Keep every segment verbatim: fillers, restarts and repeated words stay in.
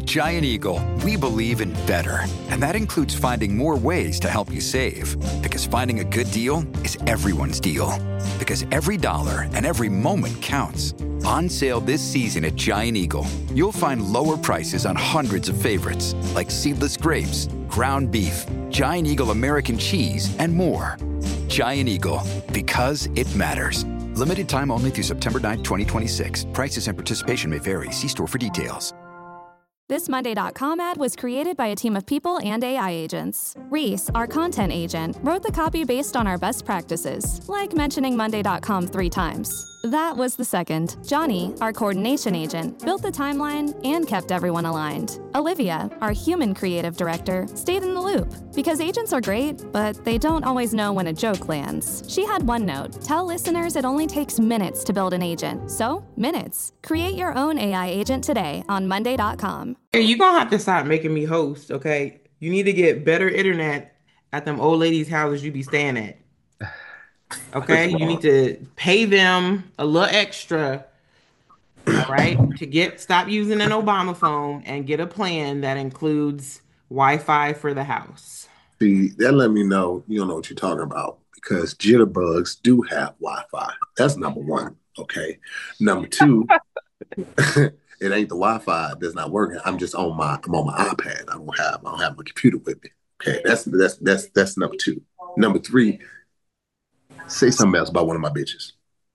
At Giant Eagle, we believe in better. And that includes finding more ways to help you save. Because finding a good deal is everyone's deal. Because every dollar and every moment counts. On sale this season at Giant Eagle, you'll find lower prices on hundreds of favorites, like seedless grapes, ground beef, Giant Eagle American cheese, and more. Giant Eagle, because it matters. Limited time only through September ninth, twenty twenty-six. Prices and participation may vary. See store for details. This Monday dot com ad was created by a team of people and A I agents. Reese, our content agent, wrote the copy based on our best practices, like mentioning Monday dot com three times. That was the second. Johnny, our coordination agent, built the timeline and kept everyone aligned. Olivia, our human creative director, stayed in the loop. Because agents are great, but they don't always know when a joke lands. She had one note: tell listeners it only takes minutes to build an agent. So, minutes. Create your own A I agent today on Monday dot com. Hey, you're going to have to stop making me host, okay? You need to get better internet at them old ladies' houses you be staying at. Okay? You need to pay them a little extra, all right, to get stop using an Obama phone and get a plan that includes Wi-Fi for the house. See, that let me know you don't know what you're talking about, because jitterbugs do have Wi-Fi. That's number one, okay? Number two, it ain't the Wi-Fi that's not working. I'm just on my I'm on my iPad. I don't have I don't have my computer with me. Okay, that's that's that's that's number two. Number three, say something else about one of my bitches.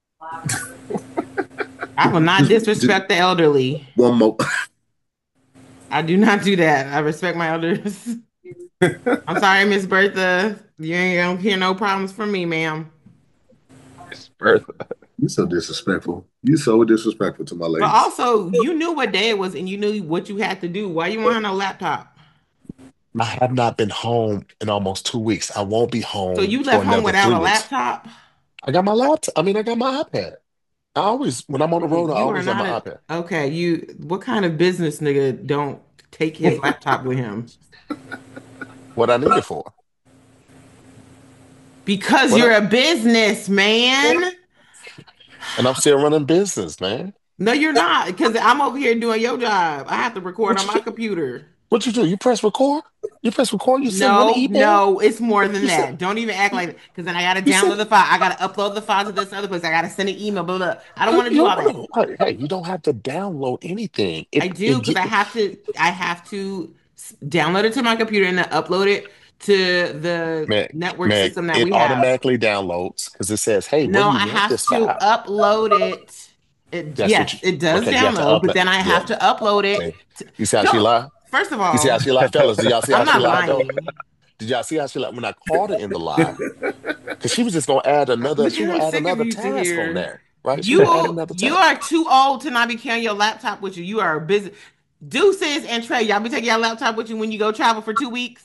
I will not disrespect the elderly. One more. I do not do that. I respect my elders. I'm sorry, Miss Bertha. You ain't gonna hear no problems from me, ma'am. Miss Bertha. You're so disrespectful. You're so disrespectful to my ladies. But also, you knew what day it was and you knew what you had to do. Why you want no laptop? I have not been home in almost two weeks. I won't be home. So you for left home another without three a weeks. laptop? I got my laptop. I mean, I got my iPad. I always, when I'm on the road, I You are always have my not iPad. a, okay. You what kind of business nigga don't take his laptop with him? What I need it for? Because What you're I, a businessman. and I'm still running business, man. No, you're not. Because I'm over here doing your job. I have to record What on you my do? computer. What you do? You press record? You press record? You send one No, email? no, it's more than You send, that. Don't even act like that. Because then I gotta you send, download the file. I gotta upload the file to this other place. I gotta send an email. Blah blah. I don't you want to do don't all that. want to, hey, hey, you don't have to download anything. I It, do it because get, I have to. I have to s- download it to my computer and then upload it to the man, network man, system that it we have. automatically downloads because it says, hey, where No, do I you want have this to file? upload it. It That's what yes, you, it does okay, you have to download, but upload. then I Yeah. have to upload it. Okay. To, You see how she don't. lie? First of You see how all, she lie, fellas? Did y'all see how I'm she not lied though? lying. Did y'all see how she lied when I caught her in the lie? Because she was just gonna add another, Look she at was I'm gonna add sick of another you two task on here. there, right? She gonna add You another you task. are too old to not be carrying your laptop with you. You are busy. Deuces and Trey, y'all be taking your laptop with you when you go travel for two weeks.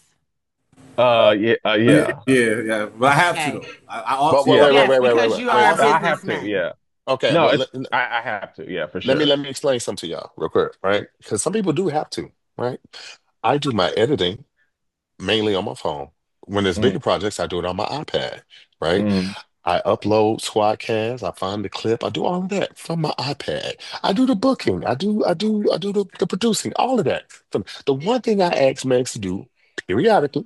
Uh, yeah, uh, Yeah, yeah, yeah, yeah. But I have to Okay. though. I, I ought But to. wait, yeah. wait, wait, Yes, wait, wait, wait, because wait. you wait. are a I, So, I have to. businessman. Yeah. okay, No, well, it's let, I, I have to. Yeah, for let me sure. let me explain something to y'all real quick, right? Because some people do have to, right? I do my editing mainly on my phone. When there's Mm, bigger projects, I do it on my iPad, right? mm. I upload Squadcast, I find the clip, I do all of that from my iPad. I do the booking, I do, I do, I do the, the producing, all of that. From the one thing I ask Megs to do periodically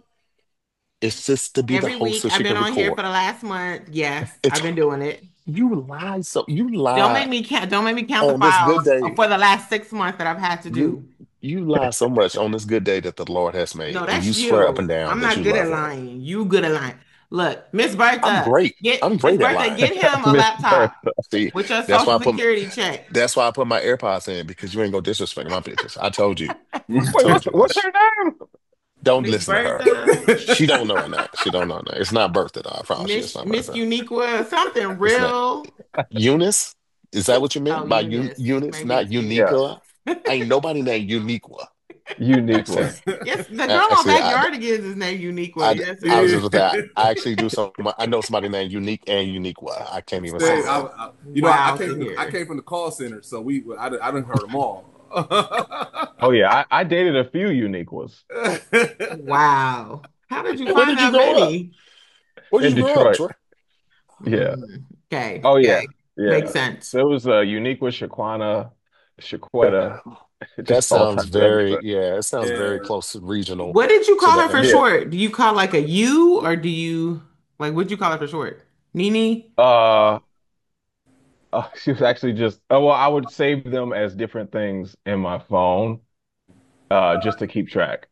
is just to be the Every host so week I've she been can on here record. for the last month. Yes, It's I've been doing it. you lie, so you Don't make lie me count. Don't make me count the on this good files day. for the last six months that I've had to You do. you lie so much on this good day that the Lord has No, made, and that's you swear up and you. down I'm that not you good at love Him. lying. You good at lying. Look, Miss I'm Bertha, great. I'm get Miss great at Bertha, lying. get him a Miss laptop Bertha. See, with your that's why social I put security check. that's why I put my AirPods in because you ain't gonna disrespect my bitches. I told you. I Wait, told what's you. what's her name? Don't Miss listen to her. Bertha, She don't know that. She don't know that. It's not birthday though. I promise you, it's Miss not Miss birthday. Uniqua, something It's not real. Eunice. Is that what you Oh, meant by un Eunice, Eunice, maybe not it's Eunice. Yeah, Uniqua? Ain't nobody named Uniqua. unique Actually, one. Yes, the girl on actually, I, Backyardigans is named Uniqua. I, Yes, I was it just is. with that. I actually do some. I know somebody named Unique and Uniqua. I can't even say Say, I, that. Wow. I, you know, I, I Wow came to from I hear. came from the call center, so we I, done- I done heard them all. Oh yeah, I, I dated a few unique ones Wow. How did you Where find did you that grow up? many? Where did in you grow up, Detroit. Troy? Yeah. Mm, okay, Oh yeah, okay. yeah. Makes sense. So it was uh, unique with Shaquana, Shaquetta, That Just all sounds types of other very, stuff. yeah, it sounds very Yeah. close to regional What did you to call her that for area. Yeah. short? Do you call like a U or do you like what'd you call her for short? Nini? Uh, uh, she was actually just. Oh, well, I would save them as different things in my phone, uh, just to keep track.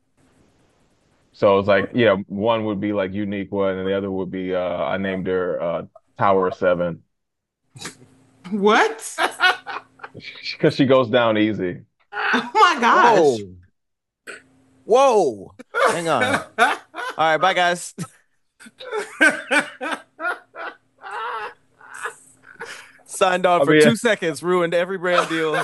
So it's like, yeah, one would be like unique one, and the other would be uh, I named her uh, Tower Seven What? because she goes down easy. Oh my gosh. Whoa. Whoa. Hang on. All right, bye guys. Signed on I for mean, two seconds, ruined every brand deal.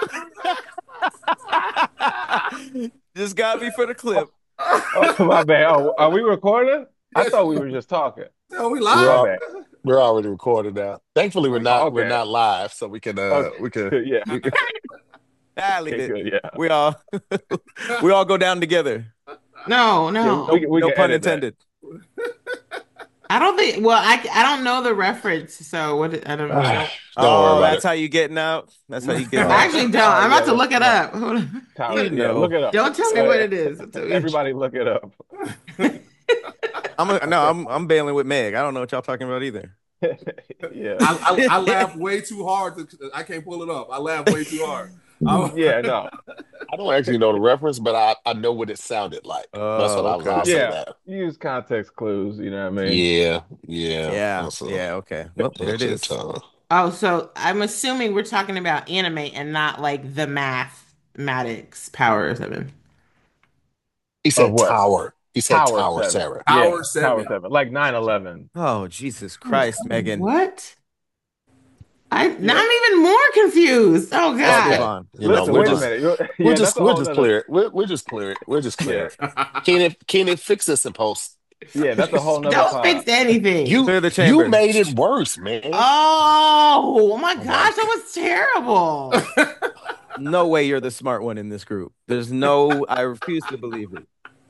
Just got me for the clip. oh, my bad. Oh, are we recording? I Yes. thought we were just talking. No, we We're, My live. al- bad. we're already recorded now. Thankfully, we're not we're Okay. not live, so we can uh Okay. we can Yeah. we can Ah, leave Okay, it. good. Yeah. We all we all go down together. No, Yeah, no. we, we No can pun edit that. intended. I don't think well, I I don't know the reference, so what I don't know. don't worry Oh, about that's it. how you getting out. That's how you getting No. I out. actually don't. Oh, I'm yeah, about to look it that's- up. Hold on. Tower, You yeah, know. look it up. Don't tell me Uh, what it is. Don't tell me. Everybody look it up. I'm a, no, I'm I'm bailing with Meg. I don't know what y'all talking about either. Yeah. I, I, I laughed way too hard. To, I can't pull it up. I laughed way too hard. I'm- Yeah, no. I don't actually know the reference, but I, I know what it sounded like. That's what Oh, I was. okay. I'll say Yeah. that. Use context clues, you know what I mean? Yeah, yeah, Yeah, that's a- yeah, okay. Well, there it that's is. a- uh, Oh, so I'm assuming we're talking about anime and not like the mathematics power of seven. He said what? tower. He said Tower tower, seven. Sarah. Yeah, Tower Tower seven. seven. Like nine eleven. Oh, Jesus Christ, Megan. What? I now I'm even more confused. Oh Let's God. move on. You know, Listen, we'll wait just a minute. You're- we'll yeah, just that's a we'll whole just nother- clear it. We'll, we'll just clear it. We'll just clear Yeah. it. Keenan, Keenan, fix this in post. Yeah, that's a whole nother Don't pod. fix anything. You Clear the chamber. you made it worse, man. Oh, oh my my gosh, that was terrible. No way you're the smart one in this group. There's no, I refuse to believe it.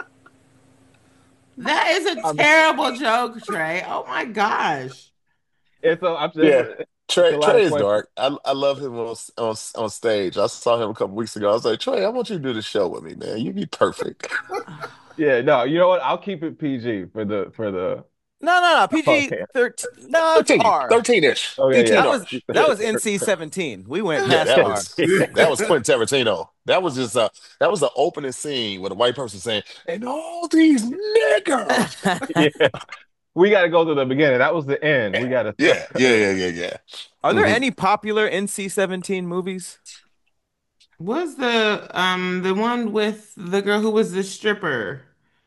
That is a terrible joke, Trey. Oh my gosh. It's a, I'm just, Yeah. it's Trey, a lot Trey of is questions. dark. I, I love him on, on on stage. I saw him a couple weeks ago. I was like, Trey, I want you to do the show with me, man. You'd be perfect. Yeah, no, you know what? I'll keep it P G for the for the No, no, no. P G Okay. thirteen. No, it's thirteen, R. thirteen-ish. Oh, yeah, eighteen yeah. That R. was that was N C seventeen. We went Yeah, past that R. was that was Quentin Tarantino. That was just uh that was the opening scene with a white person saying, "And all these niggas." yeah. We got to go to the beginning. That was the end. We got to. Yeah, yeah, yeah, yeah, yeah. Are there Mhm. any popular N C seventeen movies? Was the um the one with the girl who was the stripper?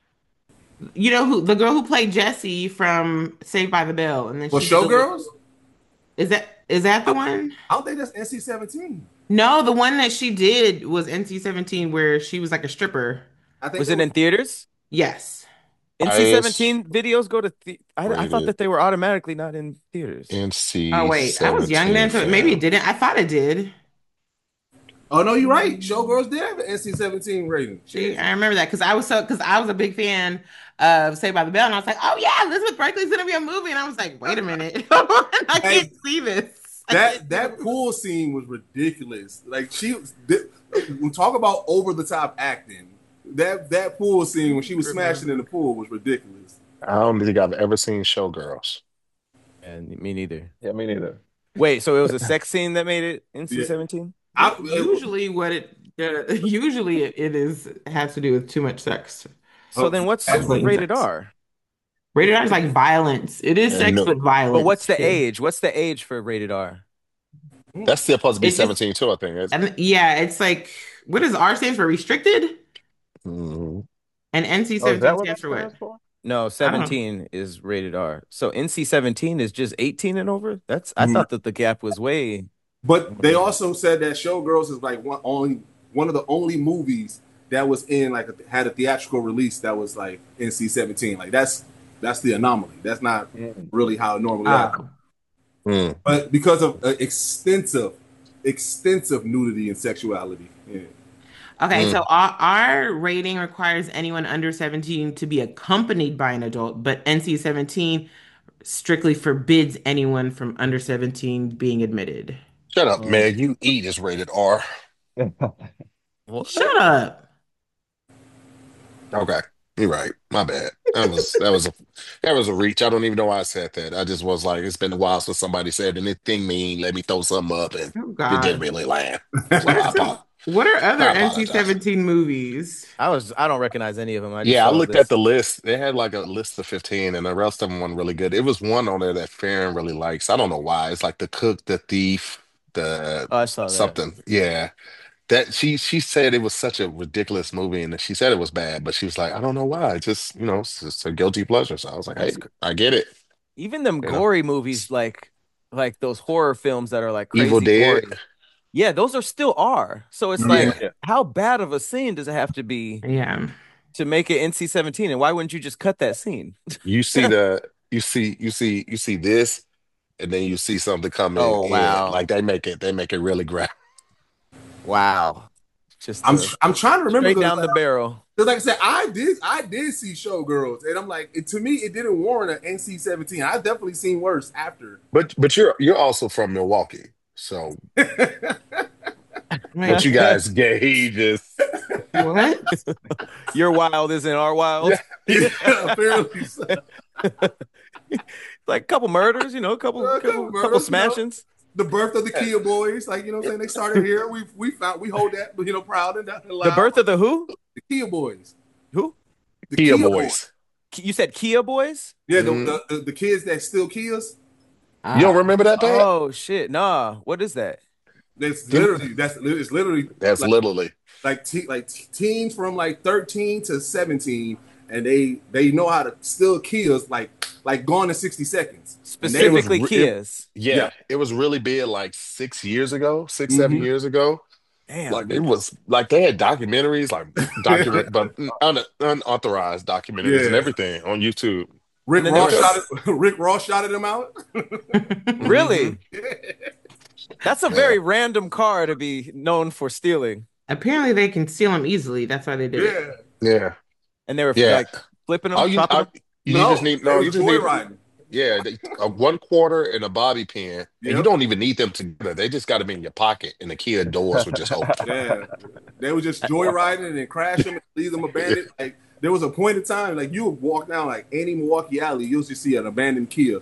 You know who the girl who played Jessie from Saved by the Bell, and then Well, she did the- Showgirls? Is that is that the one? I don't think that's N C seventeen. No, the one that she did was N C seventeen, where she was like a stripper. I think Was it in theaters? Yes. N C seventeen videos go to. The- I, I thought Rated. that they were automatically not in theaters. N C. Oh wait, I was young then, so maybe it didn't. I thought it did. Oh no, you're right. Showgirls did have an N C seventeen rating. See, I remember that because I was so because I was a big fan of Saved by the Bell, and I was like, oh yeah, Elizabeth Berkley's gonna be a movie, and I was like, wait a minute, I Hey, can't see this. I That can't that see this. pool scene was ridiculous. Like she, we talk about over the top acting. That that pool scene when she was smashing in the pool was ridiculous. I don't think I've ever seen Showgirls. And me neither. Yeah, me neither. Wait, so it was a sex scene that made it N C seventeen? I, Usually, what it uh, usually it, it is has to do with too much sex. So then what's Absolutely. rated R? Rated R is like violence. It is Yeah, sex no. with violence. But what's the too. age? What's the age for rated R? That's still supposed to be It's just- seventeen too, I think. It's, And yeah, it's like what does R stands for? Restricted, Mhm. and N C Oh, is seventeen that what stands that for what? stands for? No, seventeen is rated R. So N C seventeen is just eighteen and over? That's I Mm. thought that the gap was way. but they also said that Showgirls is like one only one of the only movies that was in like a, had a theatrical release that was like N C seventeen. Like that's that's the anomaly. That's not Mm. really how it normally happens. Oh. Mm. But because of uh, extensive, extensive nudity and sexuality. Yeah. Okay, Mm. so our, our rating requires anyone under seventeen to be accompanied by an adult, but N C seventeen strictly forbids anyone from under seventeen being admitted. Shut up, Mm. Meg. You eat is rated R. Shut up. Okay, you're right. My bad. That was that was a that was a reach. I don't even know why I said that. I just was like, it's been a while since somebody said anything mean. Let me throw something up, and Oh it didn't God. really land. So What are I some? apo- What are other I apologize. N C seventeen movies? I was I don't recognize any of them. I just Yeah, I saw looked at this. the list. They had like a list of fifteen, and the rest of them weren't really good. It was one on there that Farron really likes. I don't know why. It's like The Cook, The Thief, the Oh, I saw that. something. Yeah. That she she said it was such a ridiculous movie, and she said it was bad, but she was like, I don't know why. It's just, you know, it's just a guilty pleasure. So I was like, hey, That's cr- I get it. even them You know, gory movies, like like those horror films that are like Evil crazy Dead. gory. Yeah, those are still R. So it's Yeah. like, how bad of a scene does it have to be Yeah. to make it N C seventeen? And why wouldn't you just cut that scene? You see the you see you see you see this, and then you see something coming Oh in. wow, Like they make it they make it really graphic. wow, just I'm uh, I'm trying to remember straight because down like, the barrel. 'cause like I said, I did I did see Showgirls, and I'm like, it, to me, it didn't warrant an N C seventeen. I've definitely seen worse after. But but you're you're also from Milwaukee. So what you Wait, guys gauges. what? Your wild isn't our wild. Yeah. Yeah, apparently so. Like a couple murders, you know, a couple, A couple couple, murders, couple you know. smashings. The birth of the Kia Boys, like you know, what I'm saying they started here. We we found we hold that, you know, proud and The loud. birth of the who? The Kia Boys. Who? The Kia boys. You said Kia Boys? Yeah, the, Mhm. the, the the kids that steal Kias. You don't remember that, Pat? Oh shit, nah. What is that? That's literally that's it's literally That's like, literally. like te- like t- teens from like thirteen to seventeen, and they they know how to steal Kias like like gone in sixty seconds. And they was Specifically re- Kias. Yeah, Yeah. it was really big like six years ago, six, seven Mhm. years ago. Damn. Like it was like they had documentaries, like document, but un- unauthorized documentaries and Yeah. everything on YouTube. Rick And then Ross there shot it, Rick Ross shouted them out. Really? Yeah. That's a Yeah. very random car to be known for stealing. Apparently, they can steal them easily. That's why they did it. Yeah. Yeah, And they were yeah. like flipping them, All you, chopping all, them. you No, just need they no, was you just need joyriding. yeah, they, a one quarter and a bobby pin, and you Yep. don't even need them together. They just got them in your pocket, and the Kia doors would just open. Yeah, they were just joyriding and then crash them and leave them abandoned. Like there was a point in time, like you would walk down like any Milwaukee alley, you'll just see an abandoned Kia.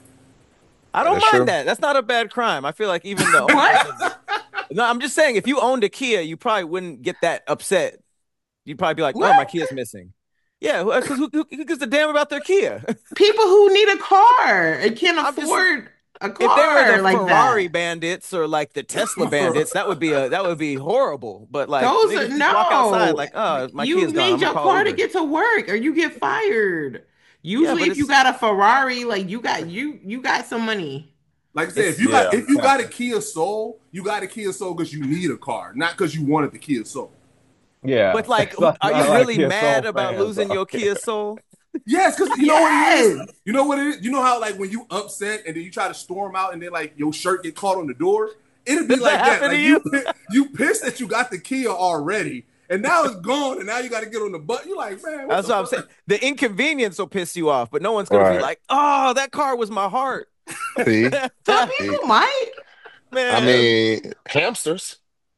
I don't That's mind true. that. That's not a bad crime. I feel like even though What? No, I'm just saying if you owned a Kia, you probably wouldn't get that upset. You'd probably be like, "Oh, What? my Kia's missing." Yeah, because who, who, who gives a damn about their Kia? People who need a car and can't I'm just- afford a If they car were the like Ferrari that. bandits or like the Tesla bandits, that would be a that would be horrible. But like Those niggas are just no. walk outside like, "Oh, my you Kia's gone. need I'm your gonna call car to Uber." get to work, or you get fired. Usually, but if you it's- got a Ferrari, like you got you you got some money. Like I said, It's- if you got yeah. if you got a Kia Soul, you got a Kia Soul because you need a car, not because you wanted the Kia Soul. Yeah. But like, It's not- are not you like really Kia mad Soul about fans, losing so- your Kia Soul? Yes, because you know what it is. Yes. You know what it is. You know how like when you upset and then you try to storm out and then like your shirt get caught on the door. It'd be Does like that that. happen Like to you, pi- you pissed that you got the Kia already, and now it's gone, and now you got to get on the button. You're like, man, That's the what I'm fuck? saying. The inconvenience will piss you off, but no one's gonna be Right. like, "Oh, that car was my heart." See, Some people might. Man, I mean, hamsters.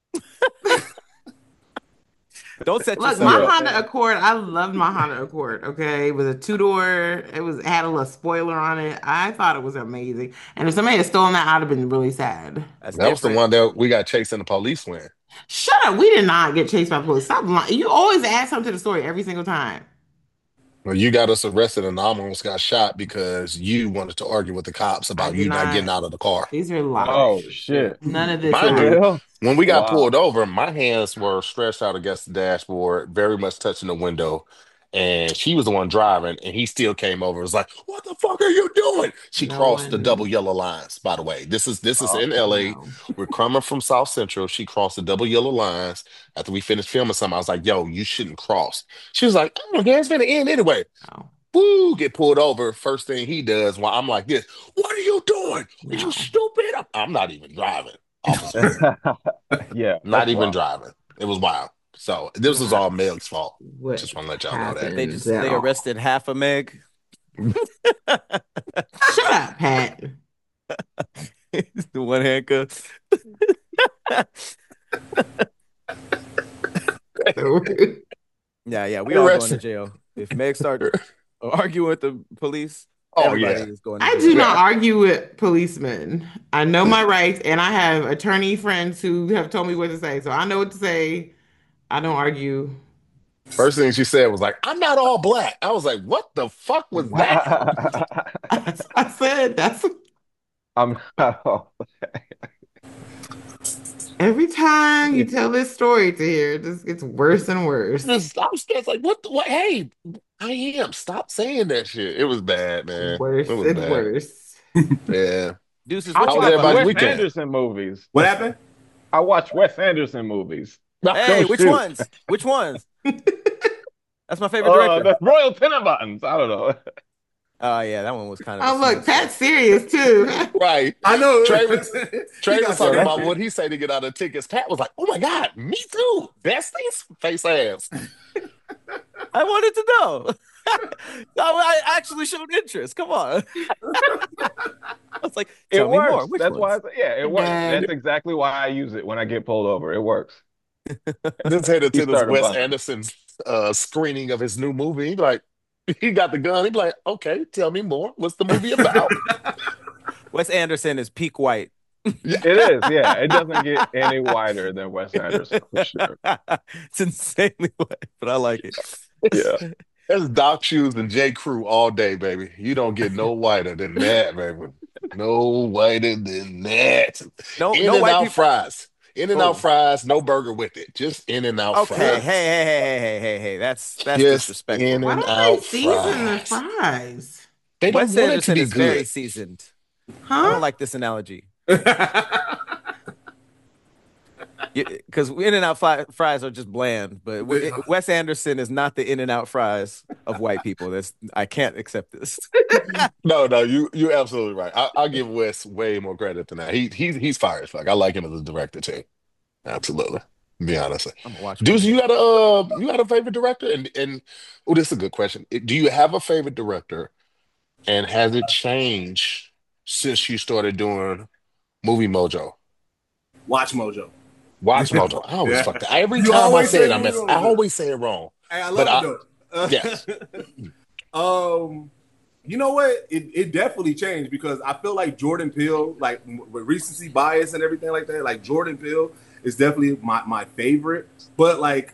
don't set Look, yourself my up. Honda man. Accord, I loved my Honda Accord. Okay, it was a two door. It was it had a little spoiler on it. I thought it was amazing. And if somebody had stolen that, I'd have been really sad. That's That was the different. one that we got chasing the police with. Shut up. We did not get chased by police. Stop lying. You always add something to the story every single time. Well, you got us arrested and I almost got shot because you wanted to argue with the cops I about did you not not. getting out of the car. These are lies. Oh shit. None of this Mind is you, Well, when we got wow. pulled over, my hands were stretched out against the dashboard, very much touching the window. And she was the one driving, and he still came over and was like, "What the fuck are you doing?" She No crossed the one- double yellow lines, by the way. This is this is Oh, in L A. No. We're coming from South Central. She crossed the double yellow lines. After we finished filming something, I was like, "Yo, you shouldn't cross." She was like, "Oh, okay, it's gonna end anyway." No. Woo, get pulled over. First thing he does while I'm like this, "What are you doing? Are No. you stupid?" I'm, I'm not even driving, officer. Yeah. Not that's even wild. driving. It was wild. So this is all Meg's fault. What Just want to let y'all know that. happened? They just at they all? arrested half a meg. Shut up, Pat. The one handcuff. So rude. Yeah, yeah, we Hey, all Rex. going to jail. If Meg start arguing with the police, Oh, everybody yeah. is going to I jail. do not argue with policemen. I know my rights, and I have attorney friends who have told me what to say, so I know what to say. I don't argue. First thing she said was like, "I'm not all black." I was like, "What the fuck was that?" I, I said that's I'm not. every time you tell this story to hear, it just gets worse and worse. Just, I was just like, "What? The, what? Hey, I am. Stop saying that shit." It was bad, man. Worse It was and bad. worse. Yeah. Deuces, I what How you was got watch behind everybody's Wes you? weekend? Anderson movies. What happened? I watch Wes Anderson movies. Hey, Don't which shoot. ones? Which ones? That's my favorite Uh, director. the Royal Tenenbaums. I don't know. Oh yeah, that one was kind of. Oh a look, smooth Pat's shot. serious too. Right. I know. Trey was, Trey He was got talking Yeah, about that. what he said to get out of tickets. Pat was like, "Oh my God, me too. Besties, face ass." I wanted to know. No, I actually showed interest. Come on. I was like, it tell me more. works. Which That's why. ones? I, yeah, it works. And That's exactly why I use it when I get pulled over. It works. Just headed He to this started Wes bumping. Anderson uh, screening of his new movie. He like, he got the gun. He be like, "Okay, tell me more. What's the movie about?" Wes Anderson is peak white. Yeah. It is. Yeah, it doesn't get any wider than Wes Anderson for sure. It's insanely white, but I like it. Yeah. That's Doc Shoes and J. Crew all day, baby. You don't get no whiter than that, baby. No whiter than that. No, In no and white out people. fries. In and Oh. out fries, no burger with it. Just in and out Okay, hey, fries. hey, hey, hey, hey, hey, hey. That's that's Just disrespectful. in why and don't they out season the fries. fries? They don't Wes want it to Anderson be is very good. seasoned. I Huh? don't like this analogy. Because In and Out fri- fries are just bland, but w- it- Wes Anderson is not the In and Out fries of white people. That's I can't accept this. No, no, you you're absolutely right. I, I'll give Wes way more credit than that. He he's he's fire as fuck. I like him as a director too. Absolutely. To be honest. I'm gonna watch Deuce, one. you got a uh, you got a favorite director? And and oh, this is a good question. Do you have a favorite director, and has it changed since you started doing Movie Mojo? Watch Mojo. Watch Mojo. I always Yeah. fuck that. Every You time I always say say it, I Movie mess. I Mojo. always say it wrong. Hey, I But love I- it though. Uh, yes. um, you know what? It it definitely changed because I feel like Jordan Peele, like m- with recency bias and everything like that, like Jordan Peele is definitely my my favorite. But like,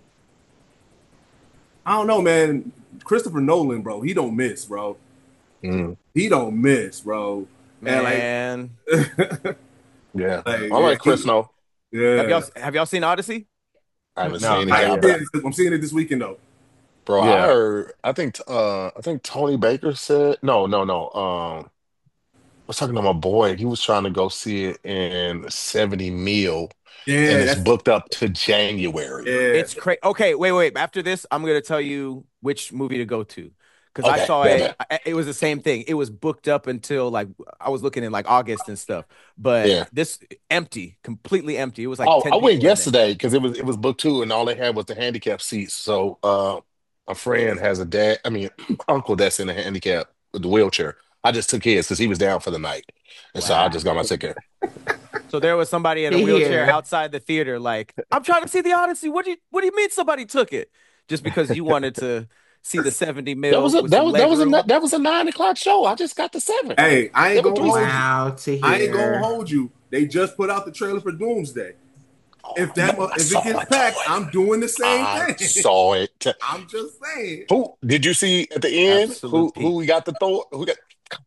I don't know, man. Christopher Nolan, bro, he don't miss, bro. Mm, He don't miss, bro. And Man, like, yeah. Like, I yeah, like Chris he- No. yeah. have y'all have y'all seen Odyssey? I haven't No, seen it not I yet, yet. but did. I'm seeing it this weekend though. bro, I Yeah. heard. I think uh, I think Tony Baker said no, no, no. Um, I was talking to my boy. He was trying to go see it in seventy mil, Yeah, and it's that's booked up to January. yeah. It's crazy. Okay, wait, wait. After this, I'm gonna tell you which movie to go to because I Okay, saw bet, it. I- It was the same thing. It was booked up until like I was looking in like August and stuff, but Yeah. this empty, completely empty. It was like Oh, ten I people went in there. yesterday because it was it was booked too, and all they had was the handicap seats. So, uh, a friend has a dad. I mean, uncle that's in a handicap with the wheelchair. I just took his because he was down for the night, and so I just got my ticket. So there was somebody in a Here. wheelchair outside the theater, like, I'm trying to see the Odyssey. What do you What do you mean somebody took it? Just because you wanted to see the seventy mil That was a with that some was leg that was a room? ni- that was a nine o'clock show. I just got the seven. Hey, I ain't There were gonna three hold seats. you. Wow, to hear. I ain't gonna hold you. They just put out the trailer for Doomsday. If that Oh, mu- I if saw it gets it. packed, I'm doing the same I thing. saw it. I'm just saying. Who did you see at the end? Absolute Who who we got the Thor? Who got?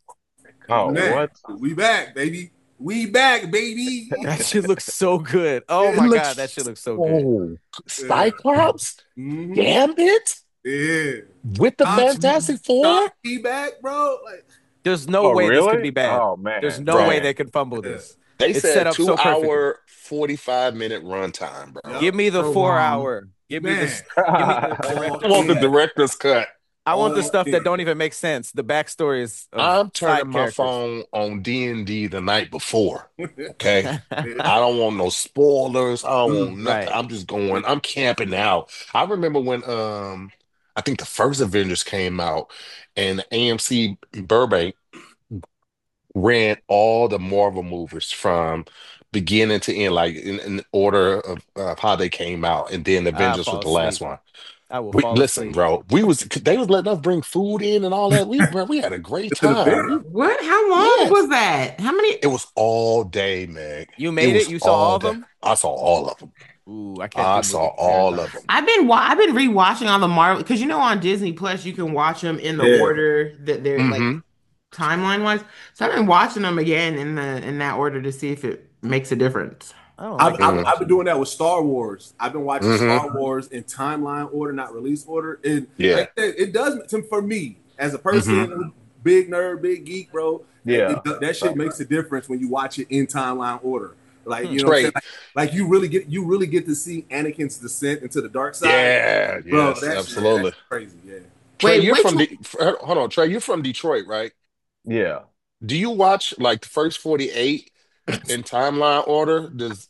Oh, Man, what? We back, baby. We back, baby. That shit looks so good. Oh It my looks god, that shit looks so good. Oh, Cyclops, Mhm. Gambit Yeah. with the Doc- Fantastic Four. Doc be back, bro. Like, There's no Oh, way this really? could be bad. Oh man. There's no Bro. way they could fumble Yeah. this. They It's said set up two so perfectly. hour, forty five minute runtime, bro. Yep. Give me the So four long. hour. Give me man. this. Give me the I director. want the director's cut. I want the Oh, stuff yeah. that don't even make sense. The backstories. Of I'm side turning my characters. phone on D and D the night before. Okay, I don't want no spoilers. I don't want nothing. Right. I'm just going. I'm camping out. I remember when um, I think the first Avengers came out, and A M C Burbank ran all the Marvel movies from beginning to end, like in, in order of, of how they came out, and then I'll Avengers was fall the last asleep. one. I will We, fall listen, asleep. bro, we was they was letting us bring food in and all that. We bro, we had a great To the time. bed. We, What? How long yes, was that? How many? it was all day, Meg. You It made it? was You saw all all of day. them? I saw all of them. Ooh, I can't I do saw movie all of marathons. them. I've been wa- I've been rewatching all the Marvel because you know on Disney Plus you can watch them in the Yeah. order that they're like hmm timeline wise. So I've been watching them again in the in that order to see if it makes a difference. I don't I've, like I've, Mm. I've been doing that with Star Wars. I've been watching hmm Star Wars in timeline order, not release order. And Yeah. like I said, it does to, for me as a hmm person, big nerd, big geek, bro. It, Yeah. it, that shit makes a difference when you watch it in timeline order. Like Hmm. you know, what I'm saying? Trey. Like, like you really get you really get to see Anakin's descent into the dark side, Yeah. bro. Yes. That's, Absolutely. that's crazy. Yeah. Trey, Wait, you're which from one? the. Hold on, Trey. You're from Detroit, right? Yeah. Do you watch like the first forty-eight in timeline order? Does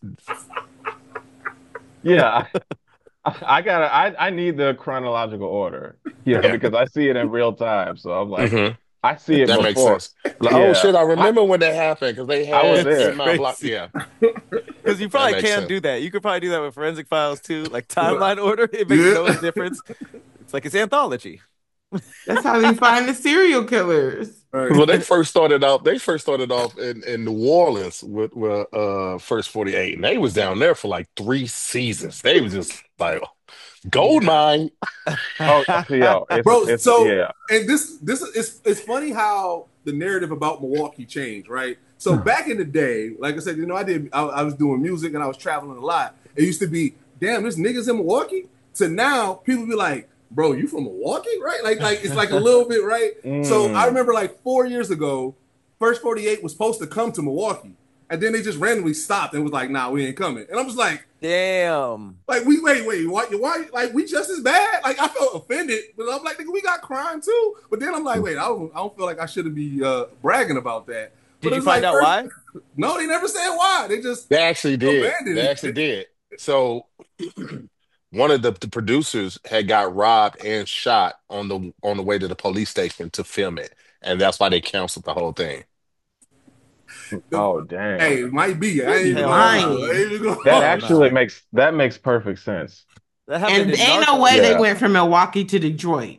Yeah. I, I gotta I, I need the chronological order. You know, yeah. because I see it in real time. So I'm like, hmm I see it That makes before. sense. Like, oh Yeah. shit, I I, remember when that happened because they I was had That's Eight there. Mile Block. crazy. Yeah, Because you that probably makes can sense. do that. You could probably do that with Forensic Files too. Like timeline order, it makes no Yeah. difference. It's like it's anthology. That's how they find the serial killers. Right. Well, they first started off. They first started off in, in New Orleans with, with uh first forty-eight, and they was down there for like three seasons. They was just like gold Yeah. mine. Oh, yo, it's Bro, it's so yeah. and this this is it's, it's funny how the narrative about Milwaukee changed, right? So back in the day, like I said, you know, I did I, I was doing music and I was traveling a lot. It used to be, damn, there's niggas in Milwaukee. So now people be like, bro, you from Milwaukee, right? Like like it's like a little bit, right? So I Mm. remember like four years ago, First forty-eight was supposed to come to Milwaukee, and then they just randomly stopped and was like, nah, we ain't coming. And I'm just like, Damn. like we wait, wait, why, why, like we just as bad? Like I felt offended, but I'm like, nigga, we got crime too. But then I'm like, wait, I don't, I don't feel like I shouldn't be uh, bragging about that. Did But you it's find like, out first- why? No, they never said why. They just They actually did. abandoned They it. actually did. So one of the, the producers had got robbed and shot on the on the way to the police station to film it, and that's why they canceled the whole thing. Oh Hey, damn. it might be. I ain't You even Hell gonna lying. lie. I ain't even gonna That Hell lie. actually no. makes that makes perfect sense. That happened And in ain't no Narcos. way they Yeah. went from Milwaukee to Detroit.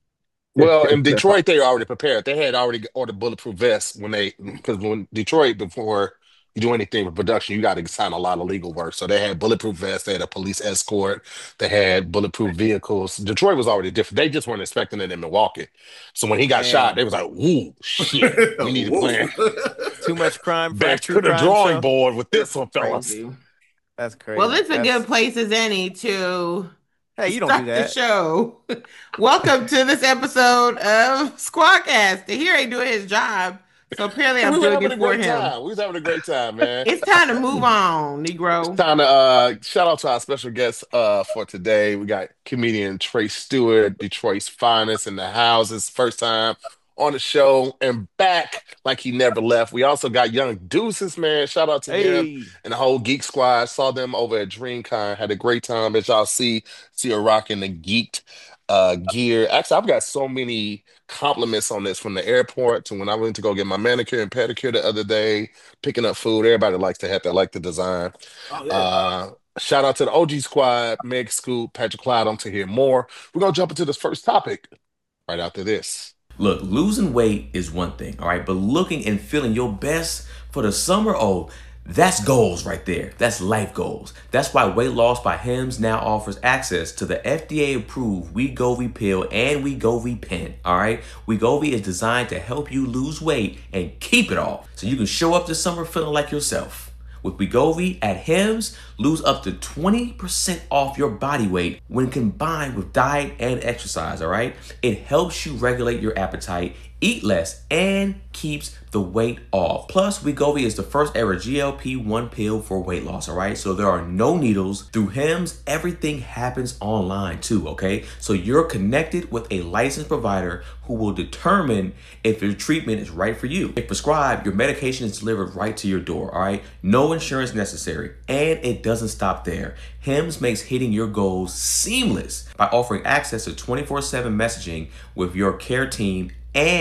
Well, in Detroit, they were already prepared. They had already ordered bulletproof vests when they, because when Detroit, before you do anything with production, you got to sign a lot of legal work. So they had bulletproof vests, they had a police escort, they had bulletproof vehicles. Detroit was already different. They just weren't expecting it in Milwaukee. So when he got shot, Damn. they was like, "Ooh, shit, we need to Whoa. plan Too much crime for a back true to the crime drawing show. board with this one, fellas." Crazy. That's crazy. Well, it's a That's- good place as any to Hey, you don't start do the that. show. Welcome to this episode of Squadcast. The here ain't doing his job, so apparently We I'm were doing having it a for great him. time. We was having a great time, man. It's time to move on, Negro. Time to uh, shout out to our special guest uh, for today. We got comedian Trey Stewart, Detroit's finest in the house. His first time on the show and back like he never left. We also got Young Deuces, man. Shout out to him Hey. and the whole Geek Squad. Saw them over at DreamCon. Had a great time. As y'all see, see her rocking the geeked uh, gear. Actually, I've got so many compliments on this from the airport to when I went to go get my manicure and pedicure the other day, picking up food. Everybody likes to have that, like the design. Oh, yeah. Uh, shout out to the O G Squad, Meg Scoop, Patrick Clyde. On to hear more. We're gonna jump into this first topic right after this. Look, losing weight is one thing, all right? But looking and feeling your best for the summer, oh, that's goals right there. That's life goals. That's why Weight Loss by Hims now offers access to the F D A-approved Wegovy pill and Wegovy pen, all right? Wegovy is designed to help you lose weight and keep it off so you can show up this summer feeling like yourself. With Wegovy at Hims, lose up to twenty percent off your body weight when combined with diet and exercise, all right? It helps you regulate your appetite, eat less, and keeps the weight off. Plus, Wegovy is the first ever G L P one pill for weight loss, all right? So there are no needles. Through Hims, everything happens online too, okay? So you're connected with a licensed provider who will determine if your treatment is right for you. If prescribed, your medication is delivered right to your door, all right? No insurance necessary. And it doesn't stop there. Hims makes hitting your goals seamless by offering access to twenty-four seven messaging with your care team and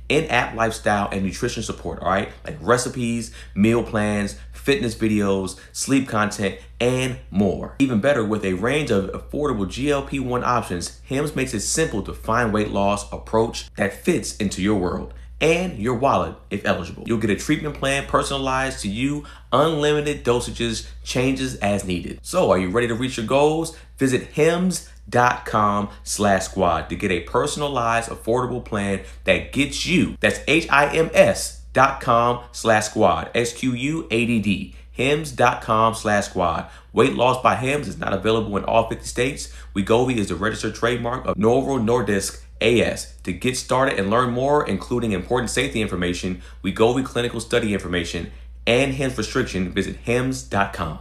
in-app lifestyle and nutrition support, all right? Like recipes, meal plans, fitness videos, sleep content, and more. Even better, with a range of affordable G L P one options, Hims makes it simple to find weight loss approach that fits into your world and your wallet if eligible. You'll get a treatment plan personalized to you, unlimited dosages, changes as needed. So are you ready to reach your goals? Visit hims.com slash squad to get a personalized, affordable plan that gets you. That's H-I-M-S dot com slash squad, S Q U A D D. Hims.com slash squad. Weight loss by Hims is not available in all fifty states. Wegovy is the registered trademark of Novo Nordisk A S. To get started and learn more, including important safety information, Wegovy clinical study information, and Hims restriction, visit hims dot com.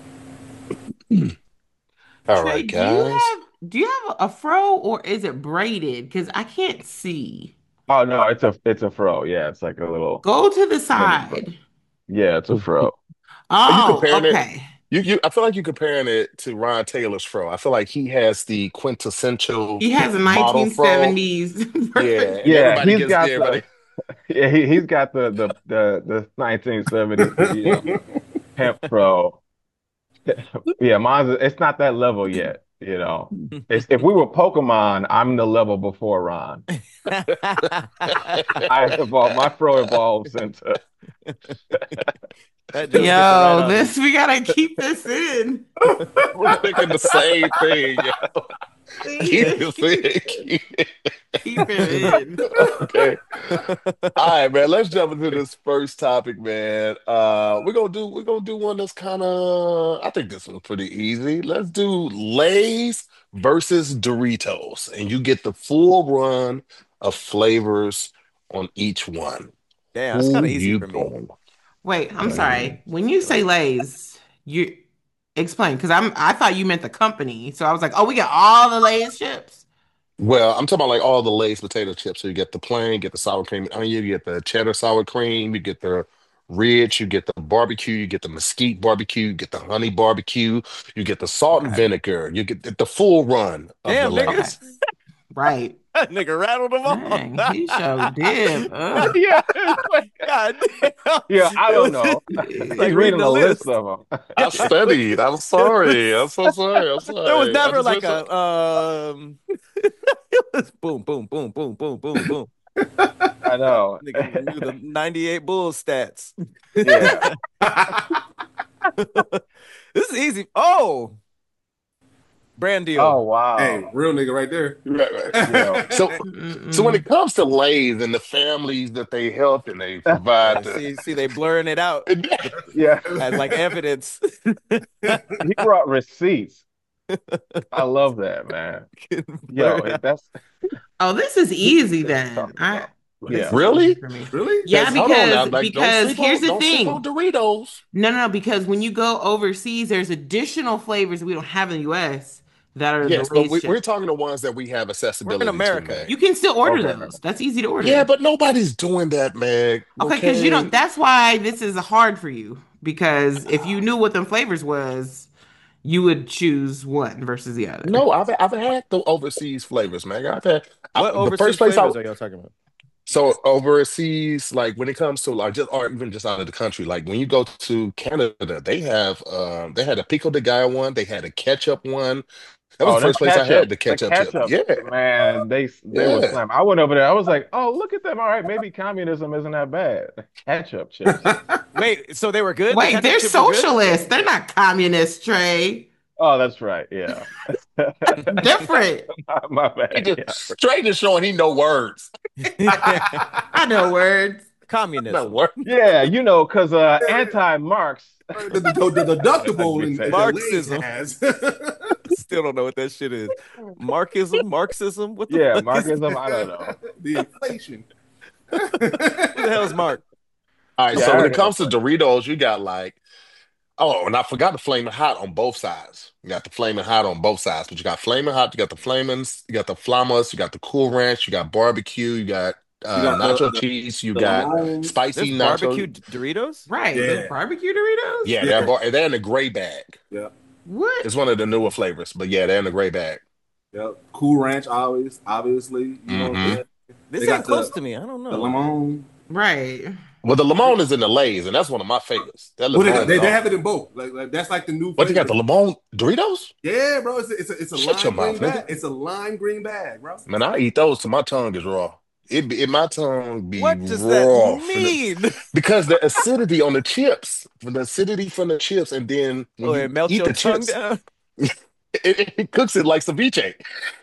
All Trey, right, do you guys. have do you have a fro or is it braided? Because I can't see. Oh no, it's a it's a fro. Yeah, it's like a little Go to the mini fro. side. Yeah, it's a fro. Are you Oh, comparing it? okay. You, you, I feel like you're comparing it to Ron Taylor's fro. I feel like he has the quintessential He has a model fro. nineteen seventies Yeah, version. and Yeah, everybody he's gets got everybody. the yeah he he's got the the the the nineteen seventies you know hemp fro. Yeah, mine's it's not that level yet. You know, it's, if we were Pokemon, I'm the level before Ron. I evolved. My fro evolves into. That joke hit the right Yo, on this we gotta keep this in. We're thinking the same thing. Yo. Keep it in. Keep it. Keep it in. Okay. All right, man. Let's jump into this first topic, man. Uh, we're gonna do we're gonna do one that's kind of I think this one's pretty easy. Let's do Lay's versus Doritos, and you get the full run of flavors on each one. Damn, it's Who kind of easy you for me. going? Wait, I'm sorry. When you say Lay's, you explain because I'm I thought you meant the company. So I was like, oh, we got all the Lay's chips. Well, I'm talking about like all the Lay's potato chips. So you get the plain, you get the sour cream and onion, you get the cheddar sour cream, you get the Ridge, you get the barbecue, you get the mesquite barbecue, you get the honey barbecue, you get the salt and Okay. vinegar, you get the, the full run of Damn, the nigga. Lay's. Right. That nigga rattled them all. Dang, he showed dip. Ugh. Yeah, it's like, God damn. yeah, I It don't was- know. Like He's reading reading the a list list. of them. I studied. I'm sorry. I'm so sorry. I'm sorry. There was I never just like went a um. It was boom, boom, boom, boom, boom, boom, boom. I know. Nigga knew the ninety-eight Bulls stats. Yeah. This is easy. Oh, brand deal. Oh wow. Hey, real nigga right there. Right, right. Yeah. So, Mm-mm. so when it comes to Lay's and the families that they help and they provide, the, see, see, they blurring it out Yeah. as like evidence. He brought receipts. I love that, man. Yo, Blur it out. that's Oh, this is easy then. I, this yeah. is Really? easy for me. Really? Yeah, Hold on now, because like, because don't sleep here's on, the don't sleep thing. on Doritos. No, no, no, because when you go overseas, there's additional flavors we don't have in the U S that are Yes, the but Lay's we, we're chips. talking the ones that we have accessibility America. to, man. You can still order Okay. those. That's easy to order. Yeah, but nobody's doing that, man. okay, because you don't. That's why this is hard for you. Because if you knew what them flavors was, you would choose one versus the other. No, I've I've had the overseas flavors, man. I've had I- What the overseas first place I flavors are y'all talking about? so overseas, like when it comes to like just or even just out of the country, like when you go to Canada, they have um they had a pico de gallo one, they had a ketchup one. That was Oh, the the first place I ketchup. had the The ketchup chip. ketchup, Yeah, man, they they were yeah. slam. I went over there. I was like, oh, look at them. All right, maybe communism isn't that bad. Ketchup chips. Wait, so they were good? The Wait, ketchup they're chips were good? socialists. They're not communists, Trey. Oh, that's right. Yeah. Different. my, my He bad. just Yeah. straight just showing he know words. I know words. Know Communism. words. Yeah, you know, because uh, anti-Marx. The, the, the, the deductible in, that Lay's Marxism. has. Still don't know what that shit is. Marxism? Marxism? What the Yeah, fuck is Marxism. I don't know. The inflation. Who the hell's Mark? All right, Yeah, so I when heard it comes to about Doritos, you got like, oh, and I forgot the flaming hot on both sides. You got the flaming hot on both sides, but you got flaming hot, you got the flamings, you got the flamas, you got the cool ranch, you got barbecue, you got uh, You got the- nacho the- cheese, you the got lemon. spicy There's nacho. barbecue D- Doritos? Right. Yeah. The barbecue Doritos? Yeah, Yeah. they're bar- they're in the gray bag. Yeah. What? It's one of the newer flavors, but yeah, they're in the gray bag. Yep. Cool Ranch always, obviously. You know what I'm Mhm. saying? This They got ain't close the- to me. I don't The know. lemon. Right. Well, the lemon is in the Lay's, and that's one of my favorites. That Well, they, lemon they, is they all- have it in both. Like, like that's like the new. What they got, flavor. the lemon Doritos? Yeah, bro. It's a, it's a, it's a Shut your lime green mouth, nigga. bag. It's a lime green bag, bro. Man, I eat those till my tongue is raw. It, be- it my tongue be What does raw that from the- mean? because the acidity on the chips, from the acidity from the chips, and then when Oh, you it melts eat your the tongue chips, down. it, it, it cooks it like ceviche.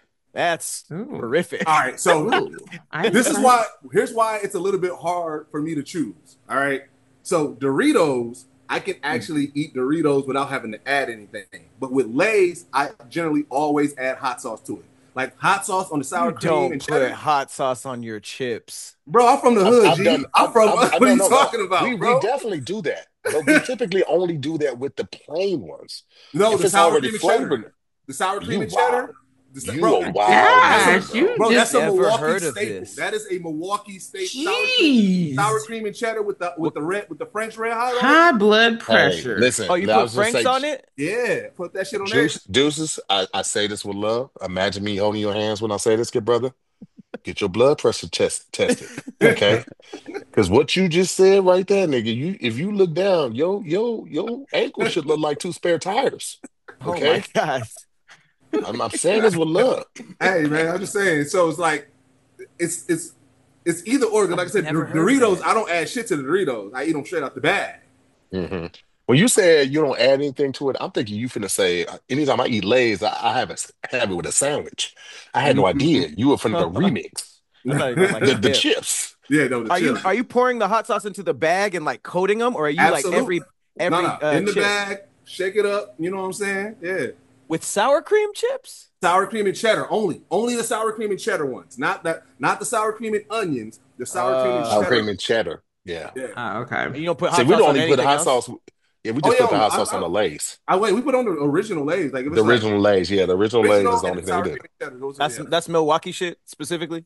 That's Ooh. horrific. All right, so Ooh, I this is never- why. Here's why it's a little bit hard for me to choose. All right, so Doritos, I can actually eat Doritos without having to add anything. But with Lay's, I generally always add hot sauce to it, like hot sauce on the sour You cream don't and put cheddar. hot sauce on your chips. Bro, I'm from the hood. I've G. done- I'm from. I've- what I've- are you no, no, talking about, we, bro? we definitely do that, but we typically only do that with the plain ones. no, if the it's sour already cream and cheddar. flavored, The sour cream you and cheddar. wild. The, You bro, a wild Gosh, nigga, you bro, just that's a never Milwaukee heard of staple. this. That is a Milwaukee staple. Sour cream, Jeez. sour cream and cheddar with the with the red with the French red hot. on it. High blood Hey, pressure. listen, Oh, you I put was gonna Franks say, on it? Yeah, put that shit on Juice, deuces, I, I say this with love. Imagine me holding your hands when I say this, good brother. Get your blood pressure test tested, okay? Because what you just said right there, nigga, you if you look down, yo, yo, your ankle should look like two spare tires. Oh Okay, my gosh. I'm, I'm saying this with love. there. Hey man, I'm just saying. So it's like it's it's it's either or. 'Cause Like I said, Never Dor- heard of Doritos. that. I don't add shit to the Doritos. I eat them straight out the bag. hmm When you said you don't add anything to it, I'm thinking you finna say uh, anytime I eat Lay's, I, I have it have it with a sandwich. I had no idea you were finna remix I thought you meant like the, a the dip. chips. Yeah, no, the Are you chips. are you pouring the hot sauce into the bag and like coating them, or are you Absolutely. like every every no, no. uh, in the chip bag, shake it up. You know what I'm saying? Yeah. with sour cream chips? Sour cream and cheddar only. Only the sour cream and cheddar ones. Not that. Not the sour cream and onions. The sour cream and Uh, cheddar. Sour cream and cheddar. Yeah. Yeah. Oh, okay. You don't put hot See, we sauce don't on only put anything hot else? sauce. Yeah, we Oh, just yeah, put the hot I- sauce I- on the Lay's. I wait. We put on the original Lay's. Like if it's The like original Lay's, yeah, the original Lay's original is the and only the thing sour we cream do. and cheddar. Those are- That's yeah. that's Milwaukee shit specifically.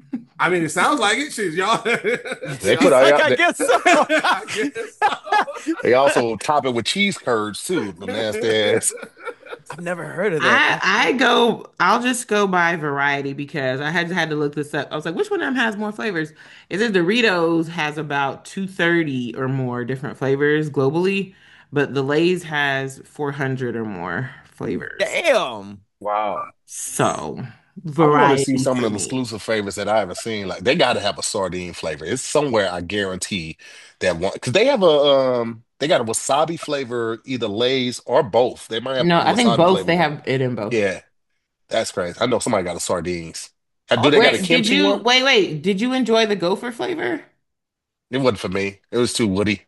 I mean, it sounds like it. Shit, y'all. They put Like, I, I they, guess so. I guess. they also top it with cheese curds too. The nasty ass. I've never heard of that. I, I go, I'll just go by variety because I had had to look this up. I was like, which one of them has more flavors? Is it Doritos has about two hundred thirty or more different flavors globally, but the Lay's has four hundred or more flavors. Damn. Wow. So, I want to variety. see some of for the me. exclusive favorites that I haven't seen. Like they got to have a sardine flavor. It's somewhere I guarantee that one because they have a um they got a wasabi flavor, either Lay's or both. They might have No, a I think wasabi both. flavor. They have it in both. Yeah, that's crazy. I know somebody got a sardines. Uh, Oh, Do they got a Wait, did kimchi you one? wait, wait? Did you enjoy the gopher flavor? It wasn't for me. It was too woody.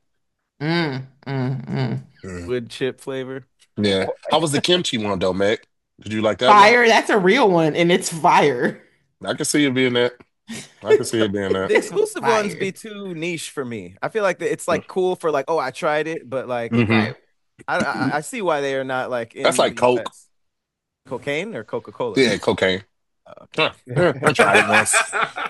Mm, mm, mm. Mm. Wood chip flavor. Yeah. How was the kimchi one though, Meg? Did you like that one? Fire, that's a real one, and it's fire. I can see it being that. I can see it being The that. exclusive ones Fire. be too niche for me. I feel like it's like cool for like, oh, I tried it, but like, Mhm. I, I I see why they are not like. In That's like the Coke. U S. Cocaine or Coca Cola. Yeah, cocaine. Okay. Huh. I tried it once.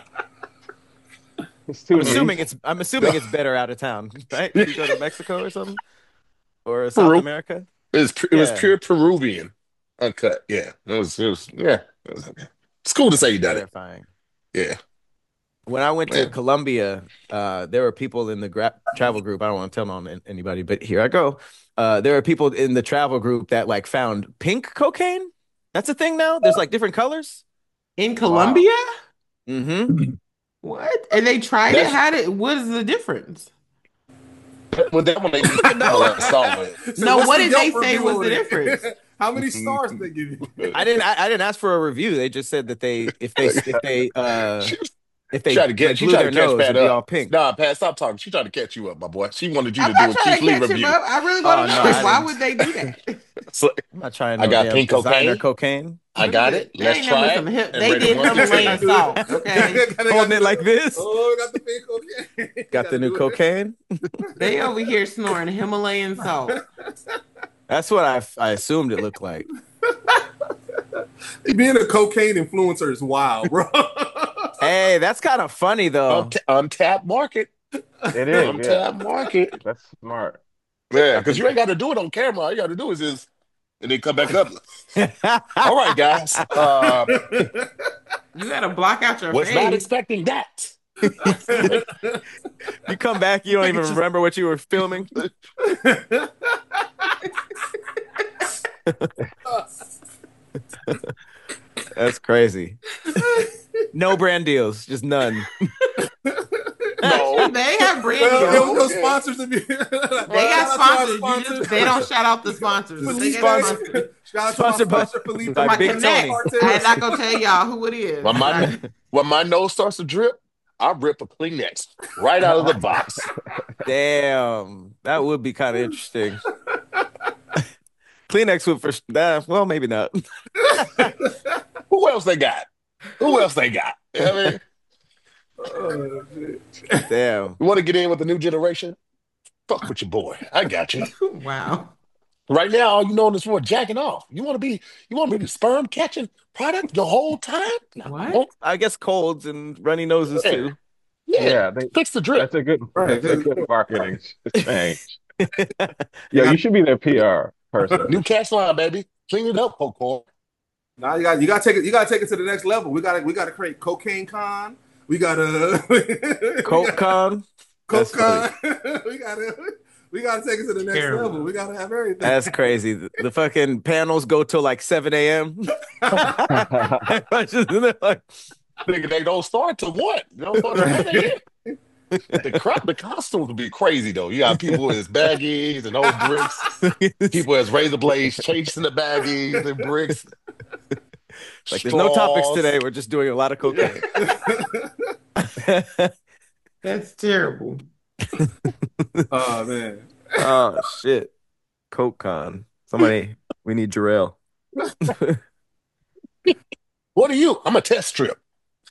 It's too I'm niche. assuming it's I'm assuming it's better out of town, right? You go to Mexico or something, or South Peru. America. It was, pu- it was Yeah. pure Peruvian, uncut. Yeah, it was. It was. Yeah, it was okay. It's cool to say you done it. Terrifying. Yeah. When I went to Yeah. Colombia, uh, there were people in the gra- travel group. I don't want to tell on an- anybody, but here I go. Uh, there are people in the travel group that like found pink cocaine. That's a thing now. There's like different colors. In Colombia? Mm-hmm. What? And they tried That's- it? How did what is the difference? Well, that one they just no. saw it. So No, what's what the did they Yelp say review was on the it? difference? How many stars did they give you? I didn't. I, I didn't ask for a review. They just said that they if they if they uh She was if they trying to get. like, She blew tried their to catch nose, Pat it'd be all up. pink. Nah, Pat, stop talking. She tried to catch you up, my boy. She wanted you I'm to do not a trying Keith to Lee catch him review. up. I really want Oh, to no, know. I Why didn't. would they do that? So, I'm not trying. I No got damn pink designer cocaine. cocaine. I got it. They Let's ain't try never it. some hip. and They rate it did one through Himalayan ten. salt, okay? Holding it like this. Oh, got the pink cocaine. Got Gotta the new do it. cocaine. They over here snoring Himalayan salt. That's what I I assumed it looked like. Being a cocaine influencer is wild, bro. Hey, that's kind of funny though. Unt- untapped market. It is. Yeah. Untapped market. That's smart. Yeah, because you ain't got to do it on camera. All you got to do is just, and then come back up. All right, guys. Uh, You gotta block out your Was face. not expecting that. You come back, you don't even remember what you were filming. That's crazy. No brand deals, just none. No. They have brand Well, deals. no, no sponsors. If you, They got sponsors. You just, they don't shout out the sponsors. They got Sponsor. sponsors. Shout out to Sponsored my by- sponsor, Felipe. by My Big Connect. Tony. I'm not gonna tell y'all who it is. When my when my nose starts to drip, I rip a Kleenex right out of the box. Damn, that would be kind of interesting. Kleenex would for that. Well, maybe not. Who else they got? Who else they got? You know what I mean? Oh, shit. Damn. You want to get in with the new generation? Fuck with your boy. I got you. Wow. Right now, all you know is for jacking off. You want to be, you want to be the sperm catching product the whole time? What? I guess colds and runny noses Yeah. too. Yeah, Yeah, they, fix the drip. that's a good, Right. that's a good marketing change. Yo, you should be their P R person. New cash line, baby. Clean it up, Pocor. Now you got you got to take it. You got to take it to the next level. We got to we got to create cocaine con. We got to Coke con. Coke That's con. we got to we got to take it to the next Terrible. level. We got to have everything. That's crazy. The, the fucking panels go till like seven a.m. Just in there like, Nigga, they don't start to what? They don't start to what? The crap, the costumes would be crazy though. You got people as baggies and old bricks, people as razor blades chasing the baggies and bricks. like there's no topics straws. today. We're just doing a lot of cocaine. That's terrible. Oh man. Oh shit. Coke con. Somebody, we need Jarrell. What are you? I'm a test strip.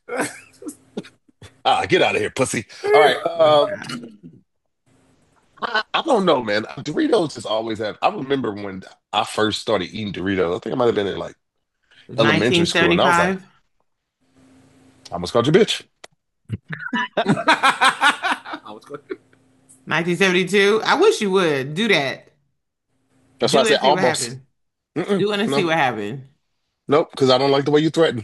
Ah, get out of here, pussy. All right. Um, I, I don't know, man. Doritos has always had. I remember when I first started eating Doritos. I think I might have been in like elementary school, and I was like, nineteen seventy-five. I almost called you bitch. I was going nineteen seventy-two. I wish you would do that. That's Do why I it said and see what almost. happened. Mm-mm, Do it and no, see what happened. nope, because I don't like the way you threaten.